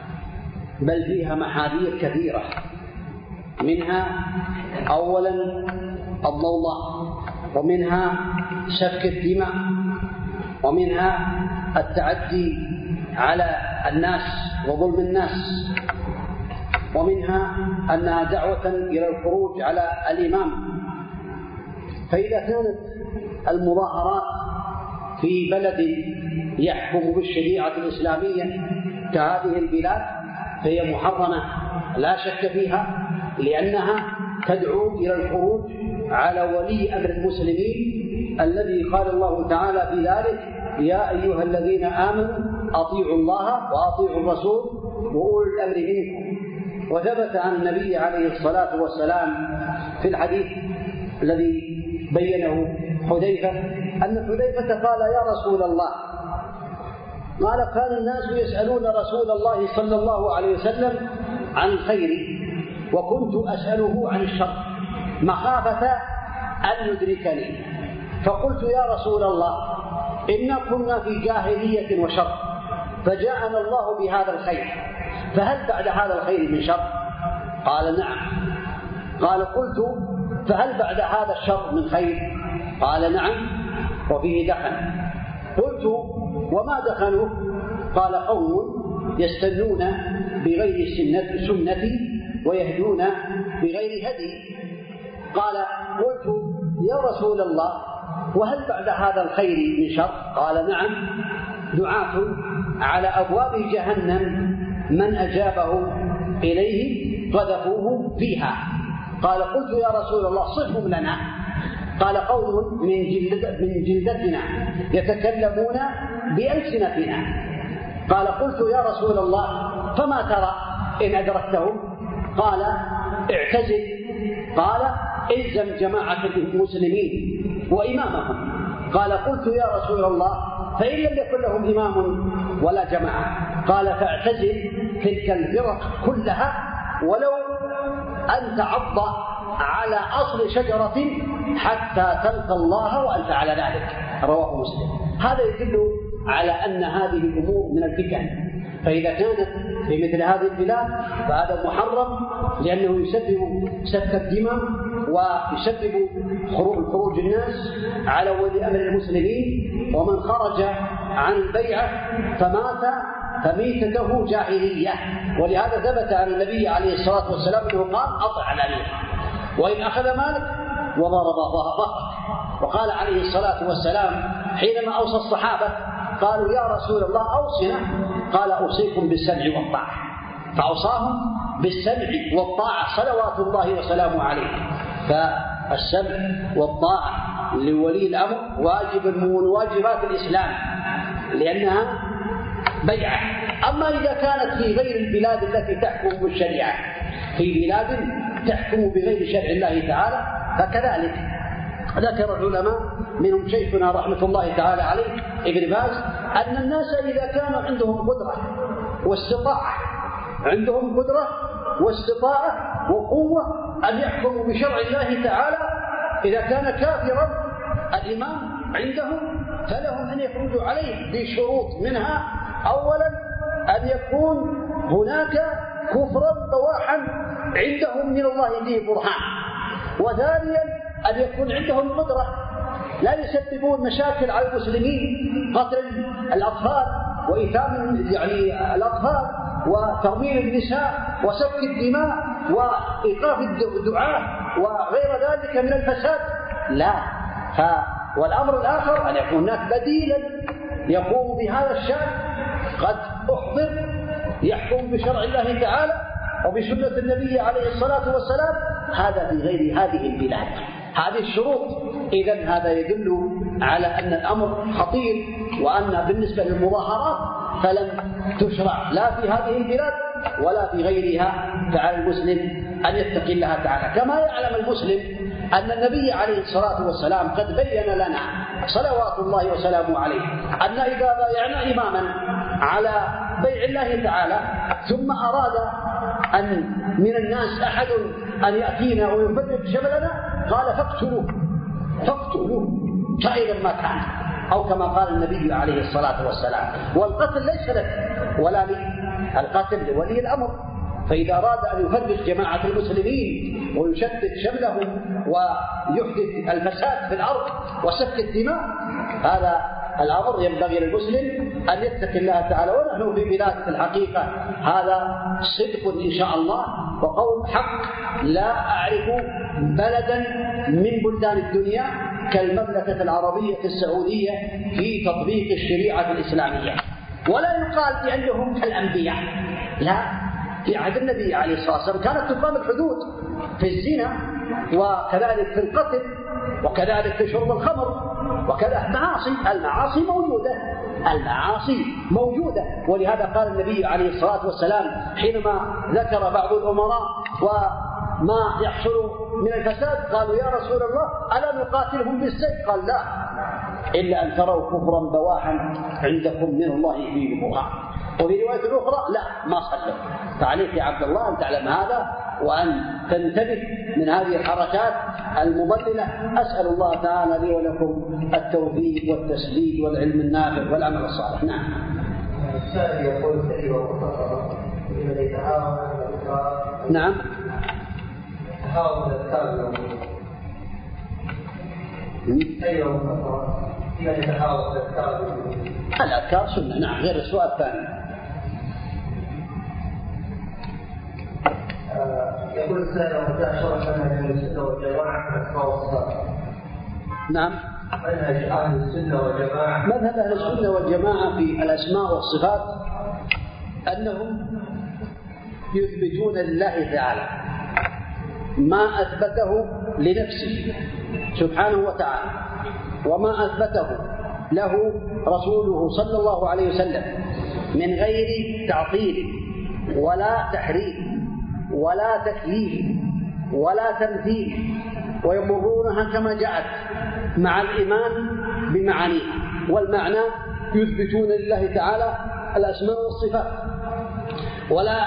بل فيها محاذير كثيرة، منها أولا الضوضاء، ومنها سفك الدماء، ومنها التعدي على الناس وظلم الناس، ومنها أنها دعوة إلى الخروج على الإمام. فإذا كانت المظاهرات في بلد يحكم بالشريعة الإسلامية كهذه البلاد فهي محرمة لا شك فيها، لأنها تدعو إلى الخروج على ولي أمر المسلمين الذي قال الله تعالى في ذلك: يا أيها الذين آمنوا أطيعوا الله وأطيعوا الرسول وأولي الأمر منكم. وثبت عن النبي عليه الصلاة والسلام في الحديث الذي بينه حذيفة أن حذيفة قال: يا رسول الله، قال: كان الناس يسألون رسول الله صلى الله عليه وسلم عن الخير وكنت أسأله عن الشر مخافة أن يدركني، فقلت: يا رسول الله، إنا كنا في جاهلية وشر، فجاءنا الله بهذا الخير، فهل بعد هذا الخير من شر؟ قال: نعم. قال: قلت: فهل بعد هذا الشر من خير؟ قال: نعم، وفيه دخن. قلت: وما دخنه؟ قال: قوم يستنون بغير سنتي ويهدون بغير هدي. قال: قلت: يا رسول الله، وهل بعد هذا الخير من شر؟ قال: نعم، دعاة على أبواب جهنم من أجابه إليه قذفوه فيها. قال: قلت: يا رسول الله، صفهم لنا. قال: قوم من جلدتنا يتكلمون بألسنتنا. قال: قلت: يا رسول الله، فما ترى إن أدركتهم؟ قال: اعتزل. قال: الزم جماعة المسلمين وإمامهم. قال: قلت: يا رسول الله، فإن لم يكن لهم إمام ولا جماعة؟ قال: فاعتزل تلك الفرق كلها ولو أن تعض على أصل شجرة حتى تلقى الله وأنت على ذلك. رواه مسلم. هذا يدل على أن هذه الأمور من الفتن، فإذا كانت في مثل هذه البلاد فهذا محرم، لأنه يسبب سفك الدماء ويسبب خروج الناس على ولي أمر المسلمين، ومن خرج عن البيعة فمات فميتته جاهلية. ولهذا ثبت عن النبي عليه الصلاة والسلام أنه قال: أطع الأمير وإن أخذ مالك وضرب ظهرك. وقال عليه الصلاة والسلام حينما أوصى الصحابة قالوا: يا رسول الله أوصنا. قال: أوصيكم بالسمع والطاعة، فأوصاهم بالسمع والطاعة صلوات الله وسلامه عليه. فالسمع والطاعة لولي الأمر واجب من واجبات الإسلام، لأنها بيعة. أما إذا كانت في غير البلاد التي تحكم بالشريعة، في بلاد تحكم بغير شرع الله تعالى، فكذلك ذكر العلماء منهم شيخنا رحمة الله تعالى عليه ابن باز أن الناس إذا كانوا عندهم قدرة واستطاعة وقوة أن يحكموا بشرع الله تعالى، إذا كان كافرا الإمام عندهم فلهم أن يخرجوا عليه بشروط، منها أولا أن يكون هناك كفرا بواحا عندهم من الله فيه برهان، وثانيا أن يكون عندهم قدرة لا يسببون مشاكل على المسلمين، قتل الأطفال وإيثام الأطفال وترميم النساء وسفك الدماء وإيقاف الدعاة وغير ذلك من الفساد. لا. والأمر الآخر أن يكون هناك بديلا يقوم بهذا الشأن قد أحضر يحكم بشرع الله تعالى وبسنة النبي عليه الصلاة والسلام، هذا في غير هذه البلاد. هذه الشروط. إذن هذا يدل على أن الأمر خطير، وأن بالنسبة للمظاهرات فلم تشرع لا في هذه البلاد ولا في غيرها. فعلى المسلم أن يتقي الله تعالى، كما يعلم المسلم أن النبي عليه الصلاة والسلام قد بين لنا صلوات الله وسلامه عليه أن إذا بايعنا إماما على بيع الله تعالى ثم أراد أن من الناس أحد أن يأتينا ويفرق شملنا قال فاقتلوه كائنا ما كان، أو كما قال النبي عليه الصلاة والسلام. والقتل ليس لك ولا لي، القتل لولي الأمر. فإذا أراد أن يفرق جماعة المسلمين ويشتت شملهم ويحدث الفساد في الأرض وسفك الدماء، هذا الأمر ينبغي للمسلم أن يتقي الله تعالى. ونحن في بلاد الحقيقة هذا صدق إن شاء الله وقول حق. لا أعرف بلدا من بلدان الدنيا كالمملكة العربية السعودية في تطبيق الشريعة الإسلامية. ولا يقال بأنهم الأنبياء، لا، في عهد النبي عليه الصلاة والسلام كانت تقام الحدود في الزنا وكذلك في القتل وكذلك في شرب الخمر وكذا. المعاصي موجودة. ولهذا قال النبي عليه الصلاة والسلام حينما ذكر بعض الأمراء وما يحصل من الفساد قالوا يا رسول الله ألا نقاتلهم بالسيف؟ قال لا، إلا أن تروا كفرا بواحا عندكم من الله فيه برهان. وفي رواية أخرى لا ما صلوا. فعليك يا عبد الله أن تعلم هذا وأن تنتبه من هذه الحركات المضللة. أسأل الله تعالى لي ولكم التوفيق والتسديد والعلم النافع والعمل الصالح. نعم. السائل يقول نعم. تهاون الأذكار الأذكار سنة، نعم، غير السؤال الثاني. يقول السائل وجاء شرح منهج السنة والجماعة في الأسماء والصفات. نعم. منهج أهل السنة والجماعة. مذهب أهل السنة والجماعة في الأسماء والصفات أنهم يثبتون لله تعالى ما أثبته لنفسه سبحانه وتعالى وما أثبته له رسوله صلى الله عليه وسلم من غير تعطيل ولا تحريف ولا تكييف ولا تمثيل، ويمرونها كما جاءت مع الإيمان بمعانيها. والمعنى يثبتون لله تعالى الأسماء والصفات ولا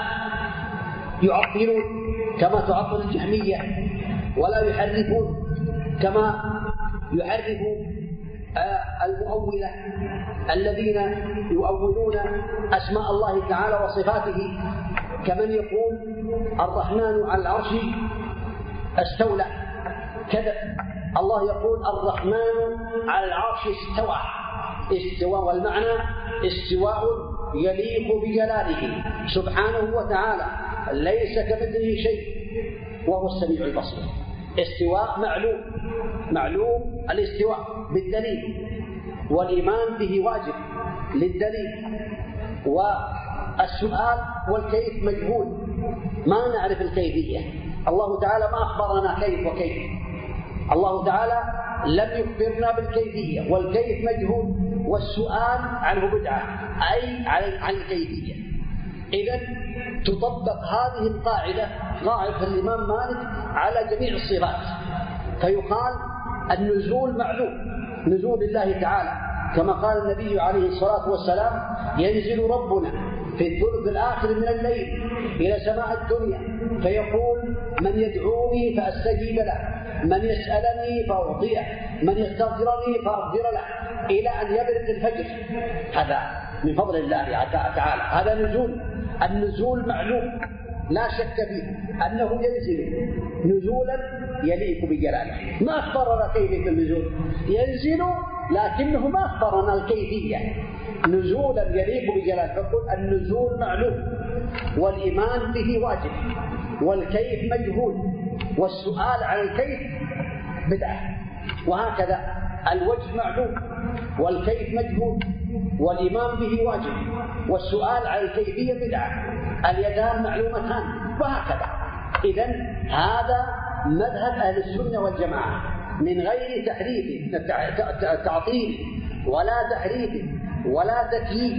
يعطلون كما تعطل الجهمية، ولا يحرفون كما يحرف المؤولة الذين يؤولون أسماء الله تعالى وصفاته، كمن يقول الرحمن على العرش استولى كذا. الله يقول الرحمن على العرش استوى، والمعنى استواء يليق بجلاله سبحانه وتعالى، ليس كمثله شيء وهو السميع البصير. استواء معلوم الاستواء بالدليل، والإيمان به واجب للدليل، والسؤال والكيف مجهول، ما نعرف الكيفية. الله تعالى ما أخبرنا كيف وكيف، الله تعالى لم يخبرنا بالكيفية، والكيف مجهول، والسؤال عنه بدعة أي عن الكيفية. إذن تطبق هذه القاعدة، قاعدة الإمام مالك، على جميع الصفات، فيقال النزول معلوم، نزول الله تعالى كما قال النبي عليه الصلاة والسلام ينزل ربنا في الثلث الآخر من الليل إلى سماء الدنيا فيقول من يدعوني فأستجيب له، من يسألني فأعطيه، من يستغفرني فأغفر له، إلى أن يبرق الفجر. هذا من فضل الله تعالى، هذا نزول. النزول معلوم لا شك فيه أنه ينزل نزولا يليق بجلاله. ما أخبرنا كيفية النزول، ينزل لكنه ما أخبرنا الكيفية، نزولا يليق بجلاله. فقل النزول معلوم، والإيمان به واجب، والكيف مجهول، والسؤال عن الكيف بدعة. وهكذا الوجه معلوم والكيف مجهول والإيمان به واجب والسؤال عن الكيفية بدعة، اليدان معلومتان، وهكذا. إذن هذا مذهب أهل السنة والجماعة من غير تحريف تعطيل ولا تحريف ولا تكييف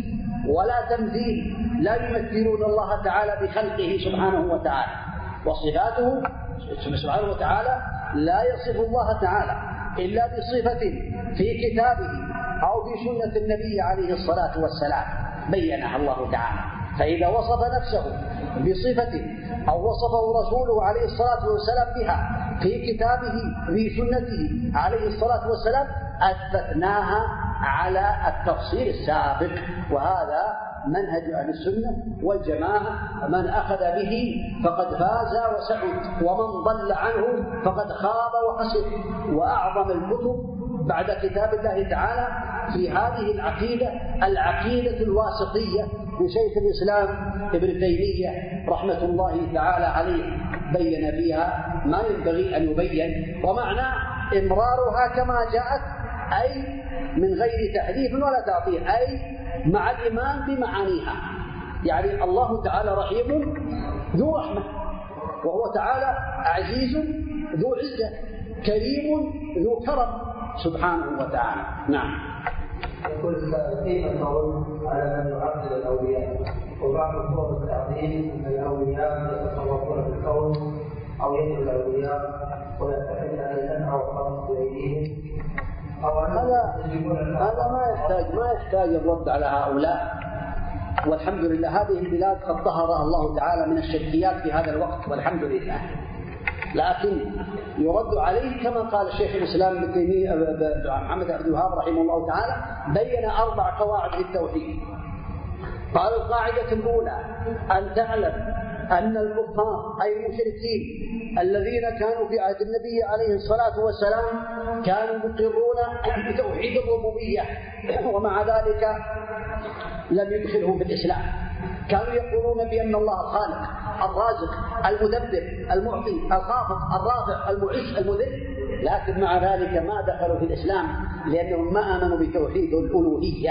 ولا تمثيل، لا يمثلون الله تعالى بخلقه سبحانه وتعالى، وصفاته سبحانه وتعالى لا يصف الله تعالى إلا بصفة في كتابه أو في سنة النبي عليه الصلاة والسلام بينها الله تعالى. فإذا وصف نفسه بصفة أو وصفه رسوله عليه الصلاة والسلام بها في كتابه في سنته عليه الصلاة والسلام أثبتناها على التفصيل السابق. وهذا منهج أهل السنة والجماعة، من أخذ به فقد فاز وسعد، ومن ضل عنه فقد خاب وخسر. وأعظم الكتب بعد كتاب الله تعالى في هذه العقيدة الواسطية لشيخ الإسلام ابن تيمية رحمة الله تعالى عليه، بين فيها ما ينبغي أن يبين، ومعنى إمرارها كما جاءت، أي من غير تحريف ولا تعطيل، أي مع الإيمان بمعانيها. يعني الله تعالى رحيم ذو رحمة، وهو تعالى عزيز ذو عزة، كريم ذو كرم سبحانه وتعالى. نعم. يقول كيف القول على من يعبد الأولياء؟ وبعض صور التعظيم أن الأولياء يتصرفون في الكون أو يدعو الأولياء ويعتقد أن النفع والضر بأيديهم. هذا ما يحتاج الرد على هؤلاء، والحمد لله هذه البلاد قد طهرها الله تعالى من الشركيات في هذا الوقت والحمد لله. لكن يرد عليه كما قال الشيخ الإسلام ابن تيمية محمد عبد الوهاب رحمه الله تعالى، بين 4 قواعد للتوحيد. قال القاعدة الأولى أن تعلم أن الكفار أي المشركين الذين كانوا في عهد النبي عليه الصلاة والسلام كانوا يقرون بتوحيد الربوبية، ومع ذلك لم يدخلهم في الإسلام. كانوا يقولون بأن الله الخالق الرازق المدبر المعطي الخافض الرافع المعز المذل، لكن مع ذلك ما دخلوا في الإسلام لأنهم ما آمنوا بتوحيد الألوهية.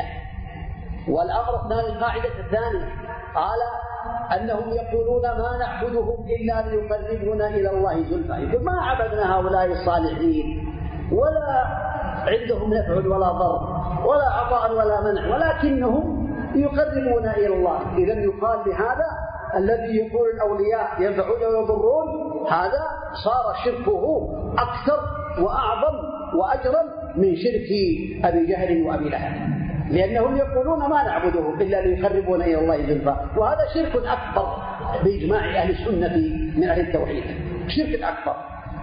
والأمر الثاني، القاعدة الثانية، قال أنهم يقولون ما نعبدهم إلا ليقربونا إلى الله زلفى. يقول ما عبدنا هؤلاء الصالحين ولا عندهم نفع ولا ضر ولا عطاء ولا منع، ولكنهم يقربون إلى الله. إذا يقال بهذا الذي يقول الأولياء ينفعون ويضرون، هذا صار شركه أكثر وأعظم وأجرا من شرك أبي جهل وأبي لهب، لأنهم يقولون ما نعبدهم إلا ليقربون إلى الله زلفى، وهذا شرك أكبر بإجماع أهل السنة من أهل التوحيد، شرك أكبر.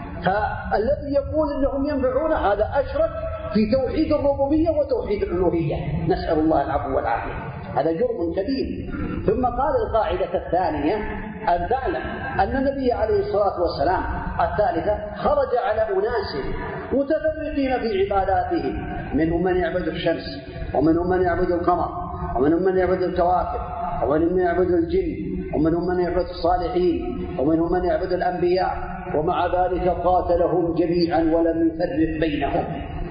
فالذي يقول إنهم ينفعون هذا أشرك في توحيد الربوبية وتوحيد الألوهية، نسأل الله العفو والعافية، هذا جرم كبير. ثم قال القاعدة الثانية أن تعلم أن النبي عليه الصلاة والسلام الثالثة خرج على أناس متفرقين في عباداتهم، منهم من يعبد الشمس، ومنهم من يعبد القمر، ومنهم من يعبد الكواكب، ومنهم من يعبد الجن، ومنهم من يعبد الصالحين، ومنهم من يعبد الأنبياء، ومع ذلك قاتلهم جميعا ولم يفرق بينهم.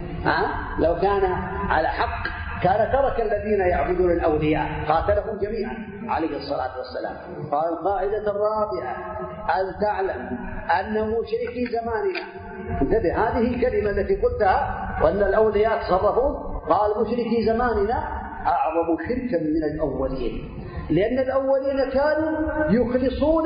لو كان على حق كان ترك الذين يعبدون الأولياء، قاتلهم جميعا عليه الصلاة والسلام. قال القاعدة الرابعة أن تعلم أن مشركي زماننا، انتبه هذه الكلمة التي قلتها وأن الأولياء تصرفون، قال مشركي زماننا أعظم شركا من الأولين، لأن الأولين كانوا يخلصون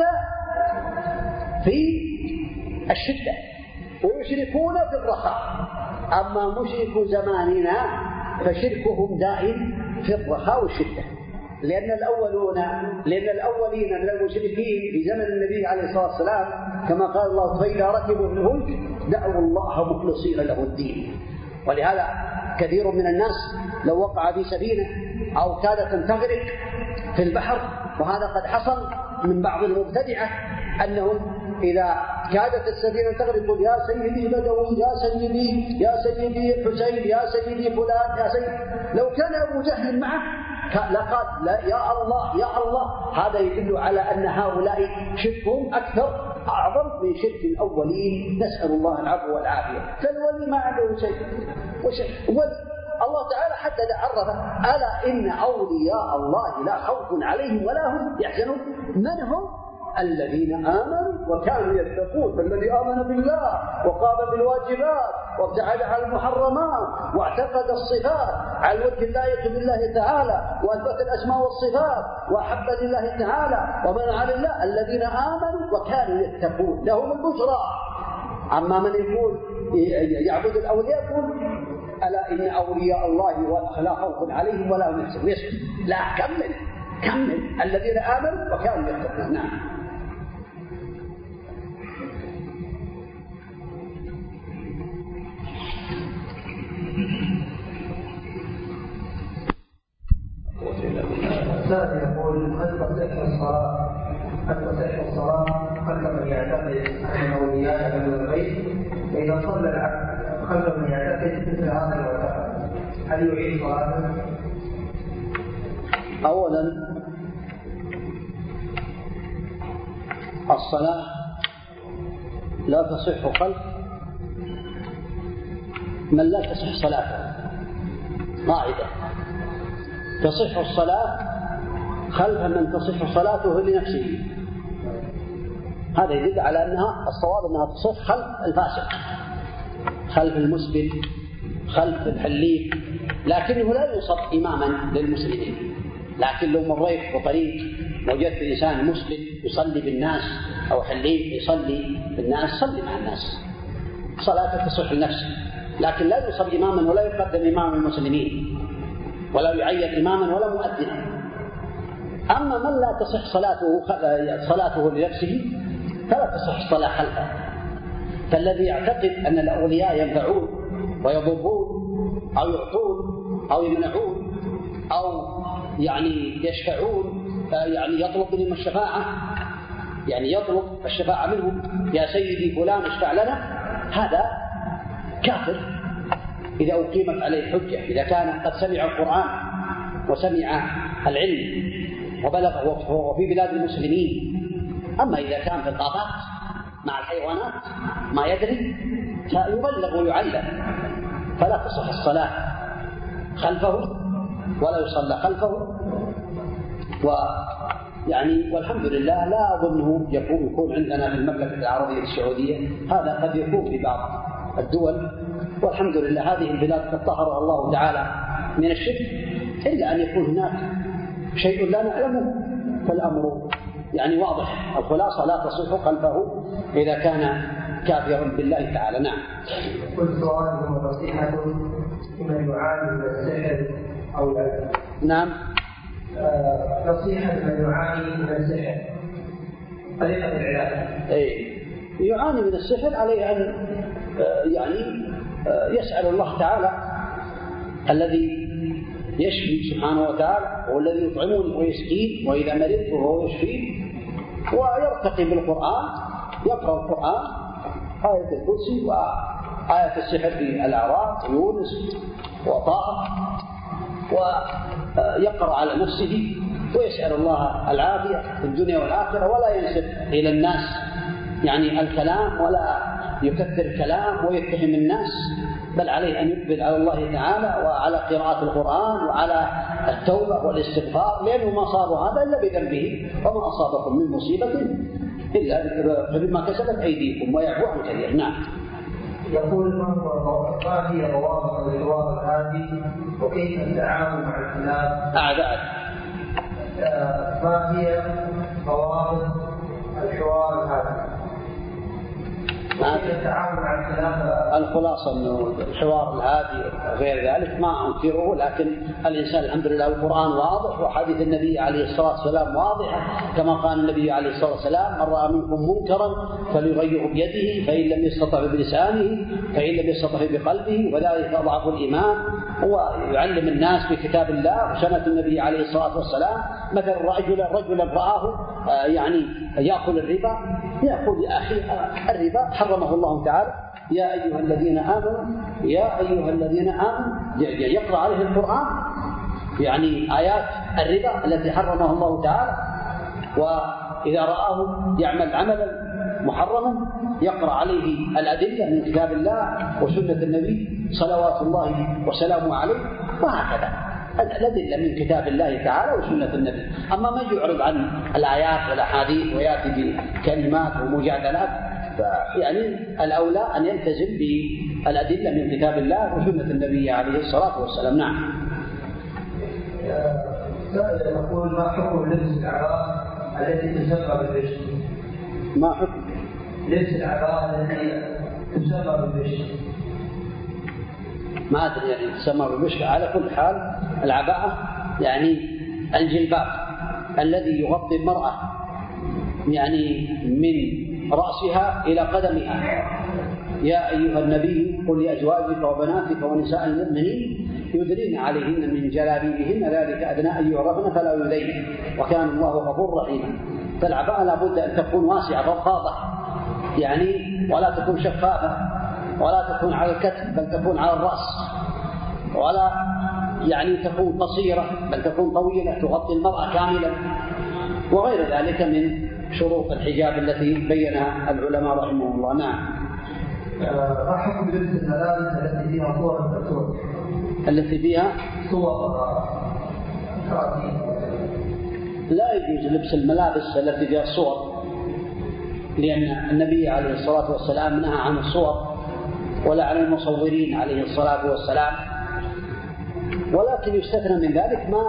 في الشدة ويشركون في الرخاء، أما مشرك زماننا فشركهم دائم في الرخاء والشدة، لأن الأولين من المشركين في زمن النبي عليه الصلاة والسلام كما قال الله فإذا ركبوا في الفلك دعوا الله مخلصين له الدين. ولهذا كثير من الناس لو وقع في سفينة أو كادت أن تغرق في البحر، وهذا قد حصل من بعض المبتدعة أنهم إذا كادت السفينة تغرق يا سيدي بدوي، يا سيدي يا سيدي حسين، يا سيدي فلان، يا سيدي، لو كان أبو جهل معه لقال لا يا الله يا الله. هذا يدل على أن هؤلاء شركهم أكثر أعظم من شرك الأولين، نسأل الله العفو والعافية. فالولي ما عنده شيء ولي الله تعالى حتى عرفه ألا إن أولياء الله لا خوف عليهم ولا هم يحزنون. من هم؟ الذين آمنوا وكانوا يتقون، فالذي آمن بالله وقام بالواجبات وابتعد عن المحرمات واعتقد الصفات على الوجه اللائق بالله تعالى وأثبت الأسماء والصفات وأحب لله تعالى ومنع لله الذين آمنوا وكانوا يتقون لهم البشرى. أما من يقول يعبد الأولياء يقول ألا إن أولياء الله لا خوف عليهم ولا هم يحزنون. لا، كمل الذين آمنوا وكانوا يتقون. نعم. السائل يقول هل تصح الصلاة خلف من يعتقد أن الأولياء من الغيب؟ فإذا صلى العبد خلف من يعتقد مثل هذا المعتقد هل يعيد صلاته؟ أولا الصلاة لا تصح خلف من لا تصح صلاته. قاعدة: تصح الصلاة خلف من تصح صلاته لنفسه. هذا يدل على أنها الصواب أنها تصح خلف الفاسق، خلف المسبل، خلف الحليف، لكنه لا يوصف إماما للمسلمين. لكن لو مريت بطريق وجدت إنسان مسبل يصلي بالناس أو حليف يصلي بالناس، صلي مع الناس، صلاته تصح لنفسه، لكن لا يوصف إماما ولا يقدم إمام المسلمين ولا يعين إماما ولا مؤذنا. أما من لا تصح صلاته لنفسه فلا تصح الصلاة خلفه. فالذي يعتقد أن الأولياء ينفعون ويضرون أو يعطون أو يمنعون أو يشفعون، يطلب منهم الشفاعة، يطلب الشفاعة منهم، يا سيدي فلان اشفع لنا، هذا كافر إذا أقيمت عليه الحجة، إذا كان قد سمع القرآن وسمع العلم وبلغ وهو في بلاد المسلمين. أما إذا كان في الغابات مع الحيوانات ما يدري فيبلغ ويعلم، فلا تصح الصلاة خلفه ولا يصلى خلفه. والحمد لله لا أظنه يكون عندنا في المملكة العربية السعودية، هذا قد يكون في بعض الدول، والحمد لله هذه البلاد قد طهرها الله تعالى من الشرك، إلا أن يكون هناك شيء لا نعلمه، فالأمر واضح. الخلاصة لا تصح خلفه إذا كان كافرا بالله تعالى. نعم. كل سؤال هو نصيحة لمن يعاني من السحر أو العلم. نعم. نصيحة لمن يعاني من السحر، طريقة العلاج. يعاني من السحر عليه أن يسأل الله تعالى الذي يشفي سبحانه وتعالى، والذي يطعمني ويسقين، وإذا مرضت فهو يشفين، ويرتقي بالقرآن، يقرأ القرآن، آية الكرسي وآية السحر في الأعراف يونس وطه، ويقرأ على نفسه ويسأل الله العافية في الدنيا والآخرة، ولا ينسب إلى الناس الكلام، ولا يكثر الكلام ويتهم الناس، بل عليه أن يقبل على الله تعالى وعلى قراءة القرآن وعلى التوبة والاستغفار، لأنه ما صاب هذا إلا بذنبه، وما أصابكم من مصيبة إلا بما كسبت أيديكم ويعفو عن كثير. نعم. يقول ما هي ضوابط الحوار الهادي وكيف التعامل مع الخلاف؟ ما هي ضوابط الحوار الهادي؟ الخلاصة أنه الحوار الهادي غير ذلك ما أنكره، لكن الإنسان الحمد لله القرآن واضح وحديث النبي عليه الصلاة والسلام واضحة، كما قال النبي عليه الصلاة والسلام: من رأى منكم منكرا فليغيره بيده، فإن لم يستطع بلسانه، فإن لم يستطع بقلبه، وذلك أضعف الإيمان. هو يعلم الناس بكتاب الله وسنة النبي عليه الصلاة والسلام. مثل رجلا رآه يأكل الربا، يقول: يا أخي الربا حرمه الله تعالى، يا أيها الذين آمنوا يقرأ عليه القرآن آيات الربا التي حرمها الله تعالى، وإذا رآه يعمل عملا محرما يقرأ عليه الأدلة من كتاب الله وسنة النبي صلوات الله وسلامه عليه، وهكذا الأدلة من كتاب الله تعالى وسنة النبي. أما من يعرض عن الآيات والأحاديث ويأتي بكلمات ومجادلات، الأولى أن يلتزم الأدلة من كتاب الله وسنة النبي عليه الصلاة والسلام. نعم. سائل يقول: ما حكم لبس العباءة التي تسمى بالبشر؟ ما حكم لبس العباءة التي تسمى بالبشر؟ ما أدري يعني تسمى بالبشر. على كل حال العباءة يعني الجلباب الذي يغطي المرأة يعني من رأسها إلى قدمها. يا أيها النبي قل لأزواجك وبناتك ونساء المؤمنين يدنين عليهن من جلابيبهن ذلك أدنى أن يعرفن فلا يؤذين وكان الله غفورا رحيما. فالعباءة لابد أن تكون واسعة فضفاضة يعني ولا تكون شفافة ولا تكون على الكتف بل تكون على الرأس، ولا يعني تكون قصيرة بل تكون طويلة تغطي المرأة كاملا، وغير ذلك من شروط الحجاب التي بينها العلماء رحمهم الله. نعم. ما حكم لبس الملابس التي فيها صور الكرتون؟ التي فيها صور لا يجوز لبس الملابس التي فيها الصور، لأن النبي عليه الصلاة والسلام نهى عن الصور ولا عن المصورين عليه الصلاة والسلام. ولكن يستثنى من ذلك ما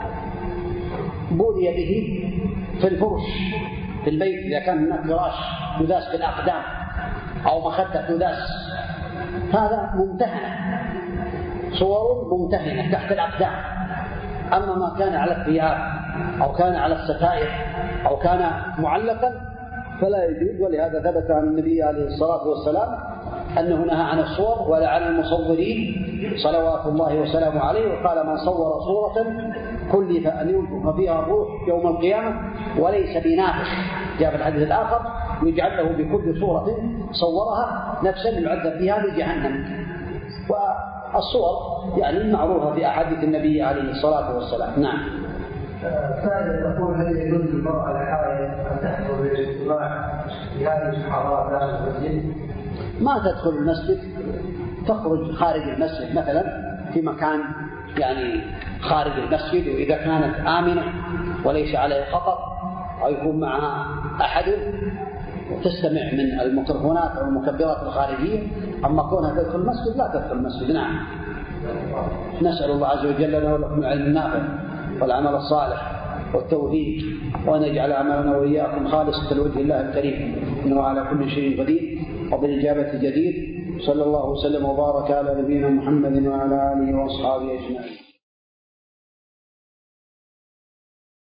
بولي به في الفرش في البيت، إذا كان هناك فراش يداس بالأقدام أو مخدة تداس، هذا ممتهنة، صور ممتهنة تحت الأقدام. أما ما كان على الثياب أو كان على الستائر أو كان معلقا فلا يجوز. ولهذا ثبت عن النبي عليه الصلاة والسلام أنه نهى عن الصور ولا عن المصورين صلوات الله وسلامه عليه، وقال: من صور صورة كلف أن ينفخ فيها الروح يوم القيامة وليس بنافخ. جاء في الحديث الآخر: يجعل له بكل صورة صورها نفسا يعذب بها لجهنم. والصور يعني معروفة في أحاديث النبي عليه الصلاة والسلام. نعم. سائل يقول: هل يجوز للمرأة الحائض أن تحضر للاجتماع في هذه الحضارات داخل المسجد؟ ما تدخل المسجد، تخرج خارج المسجد مثلا في مكان يعني خارج المسجد، وإذا كانت آمنة وليس عليه خطر أو يكون معها أحد تستمع من الميكروفونات أو المكبرات الخارجية. أما كونها تدخل المسجد لا تدخل المسجد. نعم. نسأل الله عز وجل لنا ولكم العلم النافع والعمل الصالح والتوفيق، وأن يجعل أعمالنا وإياكم خالصة لوجه الله الكريم، إنه على كل شيء قدير وبالإجابة جدير. صلى الله وسلم وبارك على نبينا محمد وعلى آله وأصحابه أجمعين.